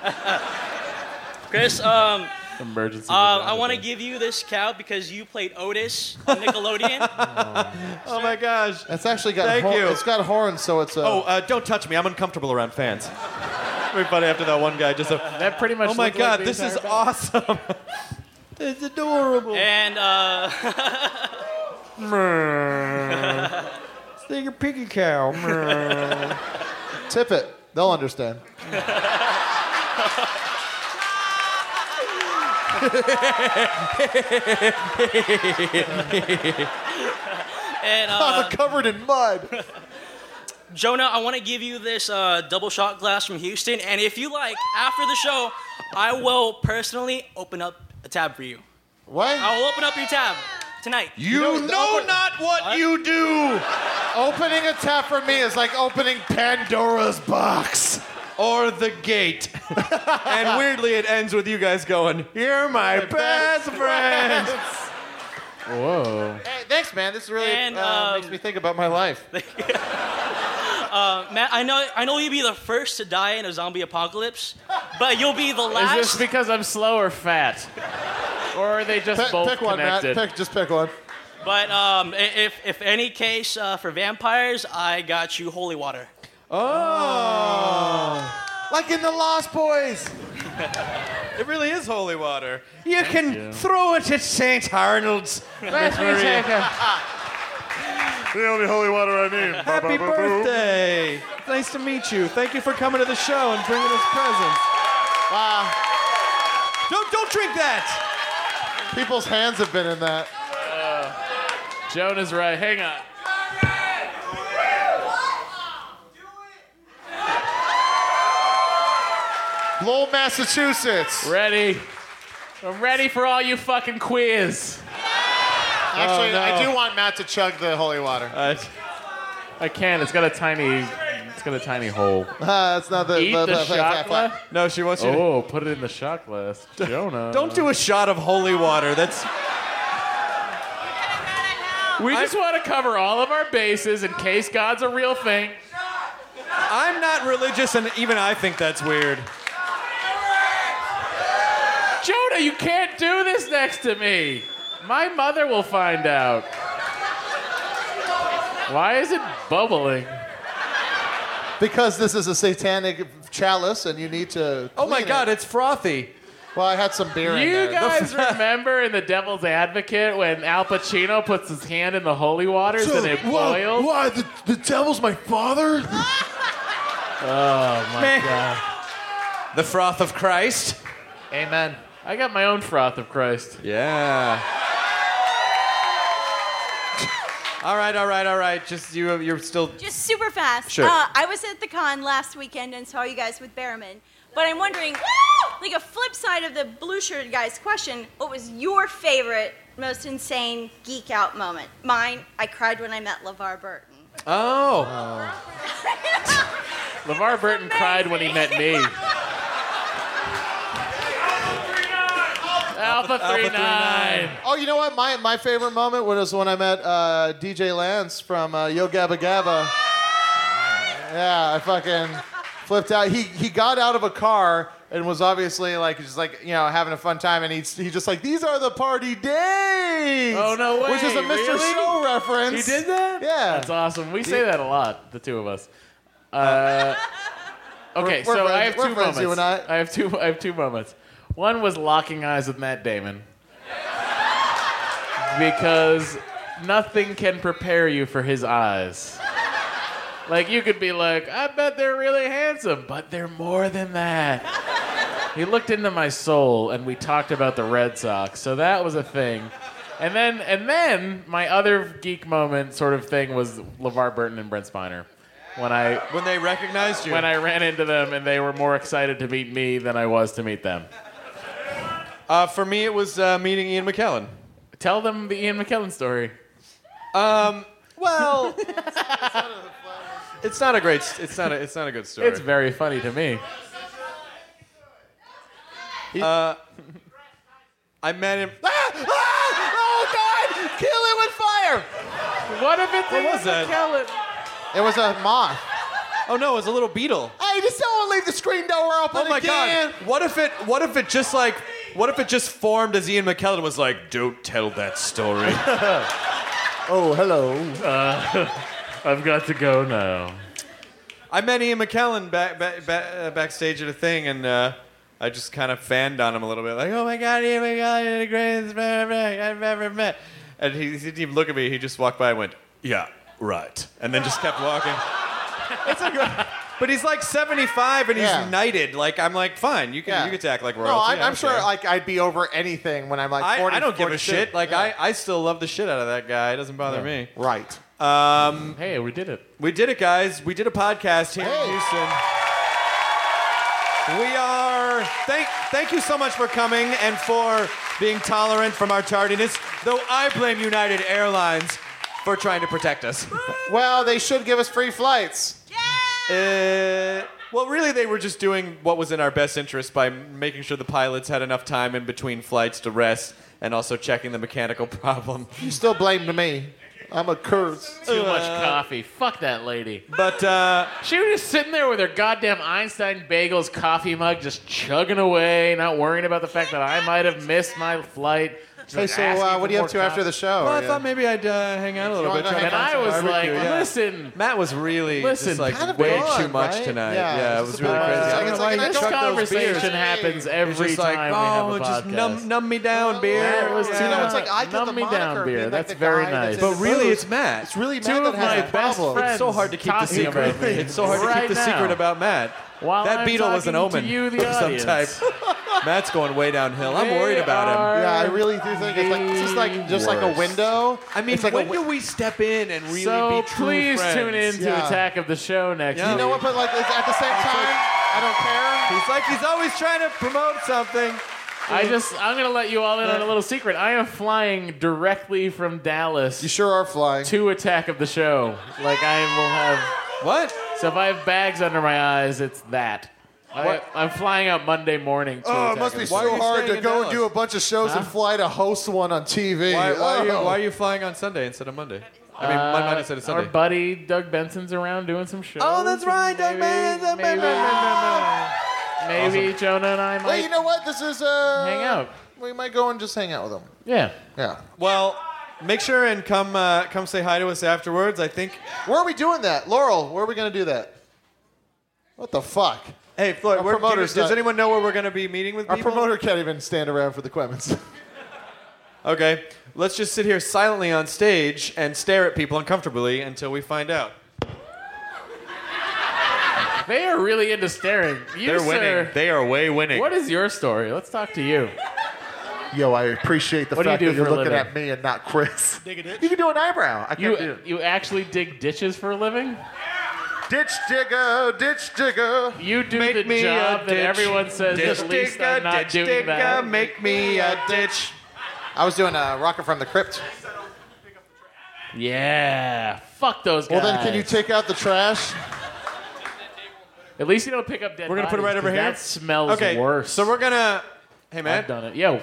Chris, um, Emergency. uh, I want to give you this cow because you played Otis on Nickelodeon. Oh my gosh. It's actually got. Thank hor- you. It's got horns, so it's a. Oh, uh, don't touch me. I'm uncomfortable around fans. Very funny after that one guy just. Uh, that pretty much. oh my looked god, like the this is entire awesome. It's adorable. And, uh. Stick your piggy cow. Tip it. They'll understand. and uh, I'm covered in mud. Jonah, I want to give you this uh, double shot glass from Houston, and if you like, after the show, I will personally open up a tab for you. What? I will open up your tab tonight. You know not what you do. Opening a tab for me is like opening Pandora's box. Or the gate. And weirdly, it ends with you guys going, "You're my best friends." Whoa. Hey, thanks, man. This really And, uh, um, makes me think about my life. Uh, Matt, I know, I know you'll be the first to die in a zombie apocalypse, but you'll be the Is last. this because I'm slow or fat? Or are they just Pick, both pick one, Matt. connected? Pick, just pick one. But um, i- if if any case uh, for vampires, I got you holy water. Oh. Like in the Lost Boys. It really is holy water. You can throw it at Saint Arnold's. Let me take a... The only holy water I need. Happy birthday. Nice to meet you. Thank you for coming to the show and bringing us presents. Wow. Don't, don't drink that. People's hands have been in that. Uh, Jonah's right. Hang on. Lowell, Massachusetts. Ready? I'm ready for all you fucking queers. Actually, Oh, no. I do want Matt to chug the holy water. Uh, I can. It's got a tiny. It's got a tiny hole. Uh, that's not the. Eat the, shot glass. No, she wants you to. Oh, put it in the shot glass, Jonah. Don't do a shot of holy water. That's. We just want to cover all of our bases in case God's a real thing. I'm not religious, and even I think that's weird. Jonah, you can't do this next to me. My mother will find out. Why is it bubbling? Because this is a satanic chalice, and you need to. Oh my clean God, it. it's frothy. Well, I had some beer in You there. guys remember in The Devil's Advocate when Al Pacino puts his hand in the holy waters and it boils? Why? The, the devil's my father? Oh my Man. God. The froth of Christ. Amen. I got my own froth of Christ. Yeah. All right, all right, all right. Just you, you're still. Just super fast. Sure. Uh, I was at the con last weekend and saw you guys with Behrman. But I'm wondering, like a flip side of the blue shirt guy's question, what was your favorite, most insane geek out moment? Mine, I cried when I met LeVar Burton. Oh. LeVar Burton cried when he met me. Alpha three nine. Oh, you know what? My my favorite moment was when I met uh, D J Lance from uh, Yo Gabba Gabba. Yeah, I fucking flipped out. He he got out of a car and was obviously like just like you know having a fun time, and he's he just like these are the party days. Oh no way! Which is a Mister Really? Show reference. He did that? Yeah, That's awesome. We say that a lot, the two of us. Uh, okay, We're- we're so I friends- have we're two friends, moments. you and I. I have two. I have two moments. One was locking eyes with Matt Damon because nothing can prepare you for his eyes. Like you could be like, I bet they're really handsome, but they're more than that. He looked into my soul, and we talked about the Red Sox, so that was a thing. And then, and then my other geek moment sort of thing was LeVar Burton and Brent Spiner. When I when they recognized you. When I ran into them, and they were more excited to meet me than I was to meet them. Uh, for me, it was uh, meeting Ian McKellen. Tell them the Ian McKellen story. Um. Well, it's not a great. It's not a. It's not a good story. It's very funny to me. Uh, I met him. Ah! Ah! Oh God! Kill it with fire! What if it's What Ian was that? McKellen? It was a moth. Oh no, it was a little beetle. Hey, just don't leave the screen door open Oh my again. God! What if it? What if it just like? What if it just formed as Ian McKellen was like, "Don't tell that story." Oh, hello. Uh, I've got to go now. I met Ian McKellen back, back, back, uh, backstage at a thing, and uh, I just kind of fanned on him a little bit, like, "Oh my God, Ian McKellen, you're the greatest man I've ever met." And he, he didn't even look at me. He just walked by and went, "Yeah, right," and then just kept walking. It's a great, but he's like seventy-five and he's Yeah. knighted. Like I'm like, fine, you can Yeah. you can act like royalty. No, I I'm, don't I'm sure care. like I'd be over anything when I'm like I, forty. I don't give a forty-two. shit. Like Yeah. I, I still love the shit out of that guy. It doesn't bother Yeah. me. Right. Um, hey, we did it. We did it, guys. We did a podcast here in Houston. We are thank thank you so much for coming and for being tolerant from our tardiness. Though I blame United Airlines for trying to protect us. Well, they should give us free flights. Uh, well, really, they were just doing what was in our best interest by making sure the pilots had enough time in between flights to rest and also checking the mechanical problem. You still blamed me. I'm a curse. Too much Uh, coffee. Fuck that lady. But uh, she was just sitting there with her goddamn Einstein Bagels coffee mug, just chugging away, not worrying about the fact that I might have missed my flight. Just Hey, like so asking uh, for what are you more up to after coffee. the show? Well, I Are you- thought maybe I'd uh, hang out a little You bit. wanna try hang to out And I find was some like, barbecue, yeah. listen, Matt was really Listen, just like kind of way fun, too much right? tonight. Yeah, Yeah, it it's was just really about- crazy. it's I like- don't it's know why like you an this chugged those conversation beers. happens It every was just like, time we have oh, a just podcast. numb, numb me down, beer. That was You know, it's like I get the numb me moniker down of beer. being, like, That's the very guy nice. that's in But really, booze. it's Matt. It's really Two Matt of that has my that best problem. friends It's so hard to keep the talking secret. about me It's so hard to right keep the now. secret about Matt. While that I'm beetle was an talking to omen you, the of some audience. type. Matt's going way downhill. I'm They worried about him. Yeah, I really do think it's like it's just like just like a worst. window. I mean, it's like when a do wi- we step in and really so be true please friends? tune in to Yeah. Attack of the Show next Yeah. week. You know what? But like it's at the same time, I don't care. He's like he's always trying to promote something. I just, I'm going to let you all in on a little secret. I am flying directly from Dallas. You sure are flying. To Attack of the Show. Like, I will have. What? So if I have bags under my eyes, it's that. I, What? I'm flying out Monday morning to Oh, Attack it must of be the Why Show. are so you hard staying to in go and Dallas? do a bunch of shows Huh? and fly to host one on T V. Why, why, are you, Oh. why are you flying on Sunday instead of Monday? I mean, Monday Uh, instead of Our Sunday. buddy Doug Benson's around doing some shows. Oh, that's right, Doug Maybe- Benson. Maybe, maybe Jonah and I might Hey, you know what? This is uh. hang out. We might go and just hang out with them. Yeah. Yeah. Well, make sure and come uh, come say hi to us afterwards. I think. Where are we doing that, Laurel? Where are we gonna do that? What the fuck? Hey, Floyd, Our where, promoter's does not- anyone know where we're going to be meeting with Our people? promoter can't even stand around for the Quemmons. Okay, let's just sit here silently on stage and stare at people uncomfortably until we find out. They are really into staring. You, They're sir, winning. They are way winning. What is your story? Let's talk to you. Yo, I appreciate the What do you fact do that you're for a looking living? at me and not Chris. Dig a ditch? You can do an eyebrow. I can't You, do it. you actually dig ditches for a living? Ditch digger, ditch digger. You do Make the me job a that ditch. everyone says Ditch at least digger, I'm not ditch doing digger, that. make me a ditch. I was doing a Rocket from the Crypt. Yeah. Fuck those guys. Well, then can you take out the trash? At least you don't pick up dead We're gonna put it right bodies, over 'cause here. That smells okay, worse. So we're gonna. Hey man, I've done it. Yo.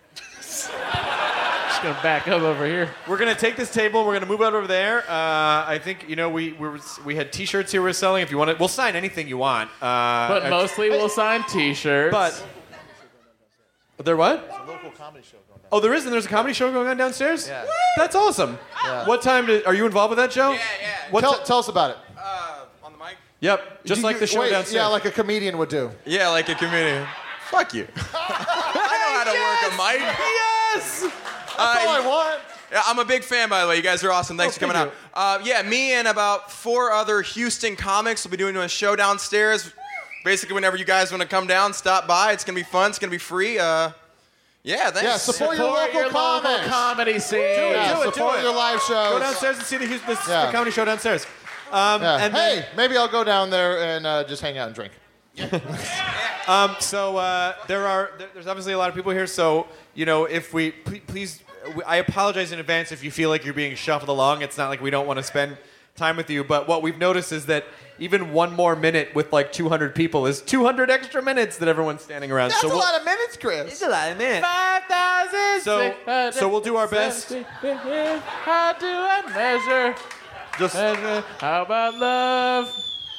Just gonna back up over here. we're gonna take this table. We're gonna move out over there. Uh, I think you know we we, were, we had T-shirts here we're selling. If you want it, we'll sign anything you want. Uh, But uh, mostly we'll sign T-shirts. But there what? There's a local comedy show going on. Oh, there is, and there's a comedy show going on downstairs. Yeah. That's awesome. Yeah. What time do, are you involved with that show? Yeah, yeah. What Tell, ti- tell us about it. Uh, on the mic? Yep, just You- like you- the show wait, downstairs. Yeah, like a comedian would do. Yeah, like a comedian. Fuck you. I know how to work a mic. Yes! That's all I want. Yeah, I'm a big fan, by the way. You guys are awesome. Thanks Oh, for coming thank out. Uh, yeah, me and about four other Houston comics will be doing a show downstairs. Basically, whenever you guys want to come down, stop by. It's going to be fun. It's going to be free. Uh, yeah, thanks. Yeah, support, your local your comics. local comedy scene. Yeah, do it, do support it. your live shows. Go downstairs and see the, Houston, this, Yeah. the comedy show downstairs. Um, Yeah. and Hey, then, maybe I'll go down there and uh, just hang out and drink. um, so uh, there are there, there's obviously a lot of people here. So you know, if we please, please we, I apologize in advance if you feel like you're being shuffled along. It's not like we don't want to spend time with you, but what we've noticed is that even one more minute with like two hundred people is two hundred extra minutes that everyone's standing around. That's so a we'll, lot of minutes, Chris. It's a lot of minutes. five thousand So- so we'll do our best. How do I measure? Just measure? How about love?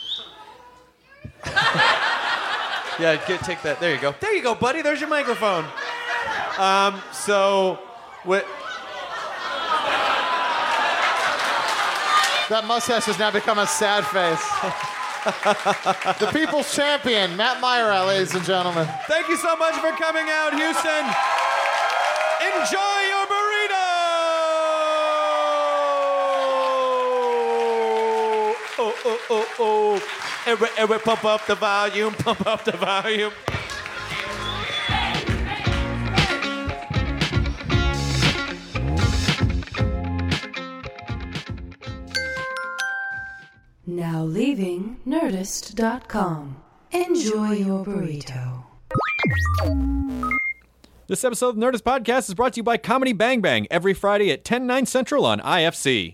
Yeah, get, take that. There you go. There you go, buddy. There's your microphone. Um, so, what? That mustache has now become a sad face. The people's champion, Matt Myra, ladies and gentlemen. Thank you so much for coming out, Houston. Enjoy your burrito. Oh, oh, oh, oh. Every, every, pump up the volume, pump up the volume. Now leaving Nerdist dot com. Enjoy your burrito. This episode of the Nerdist Podcast is brought to you by Comedy Bang Bang every Friday at ten, nine Central on I F C.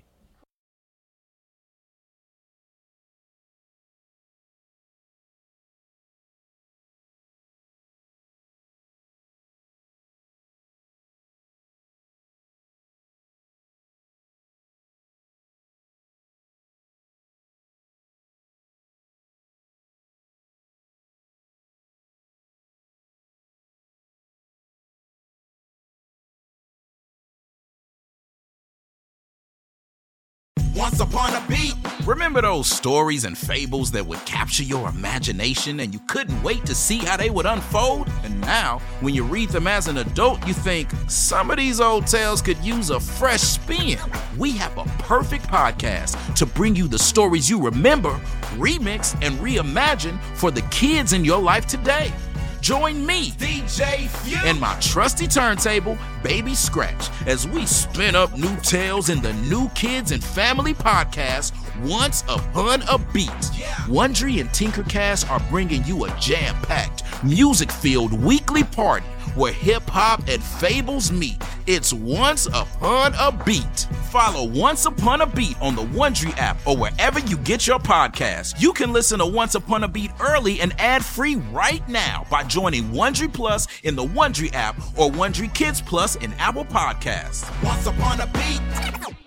Once upon a beat. Remember those stories and fables that would capture your imagination and you couldn't wait to see how they would unfold? And now, when you read them as an adult, you think, some of these old tales could use a fresh spin. We have a perfect podcast to bring you the stories you remember, remix, and reimagine for the kids in your life today. Join me, D J Few, and my trusty turntable, Baby Scratch, as we spin up new tales in the New Kids and Family podcast, Once Upon a Beat. Wondery and Tinkercast are bringing you a jam-packed, music-filled weekly party where hip-hop and fables meet. It's Once Upon a Beat. Follow Once Upon a Beat on the Wondery app or wherever you get your podcasts. You can listen to Once Upon a Beat early and ad-free right now by joining Wondery Plus in the Wondery app or Wondery Kids Plus in Apple Podcasts. Once Upon a Beat.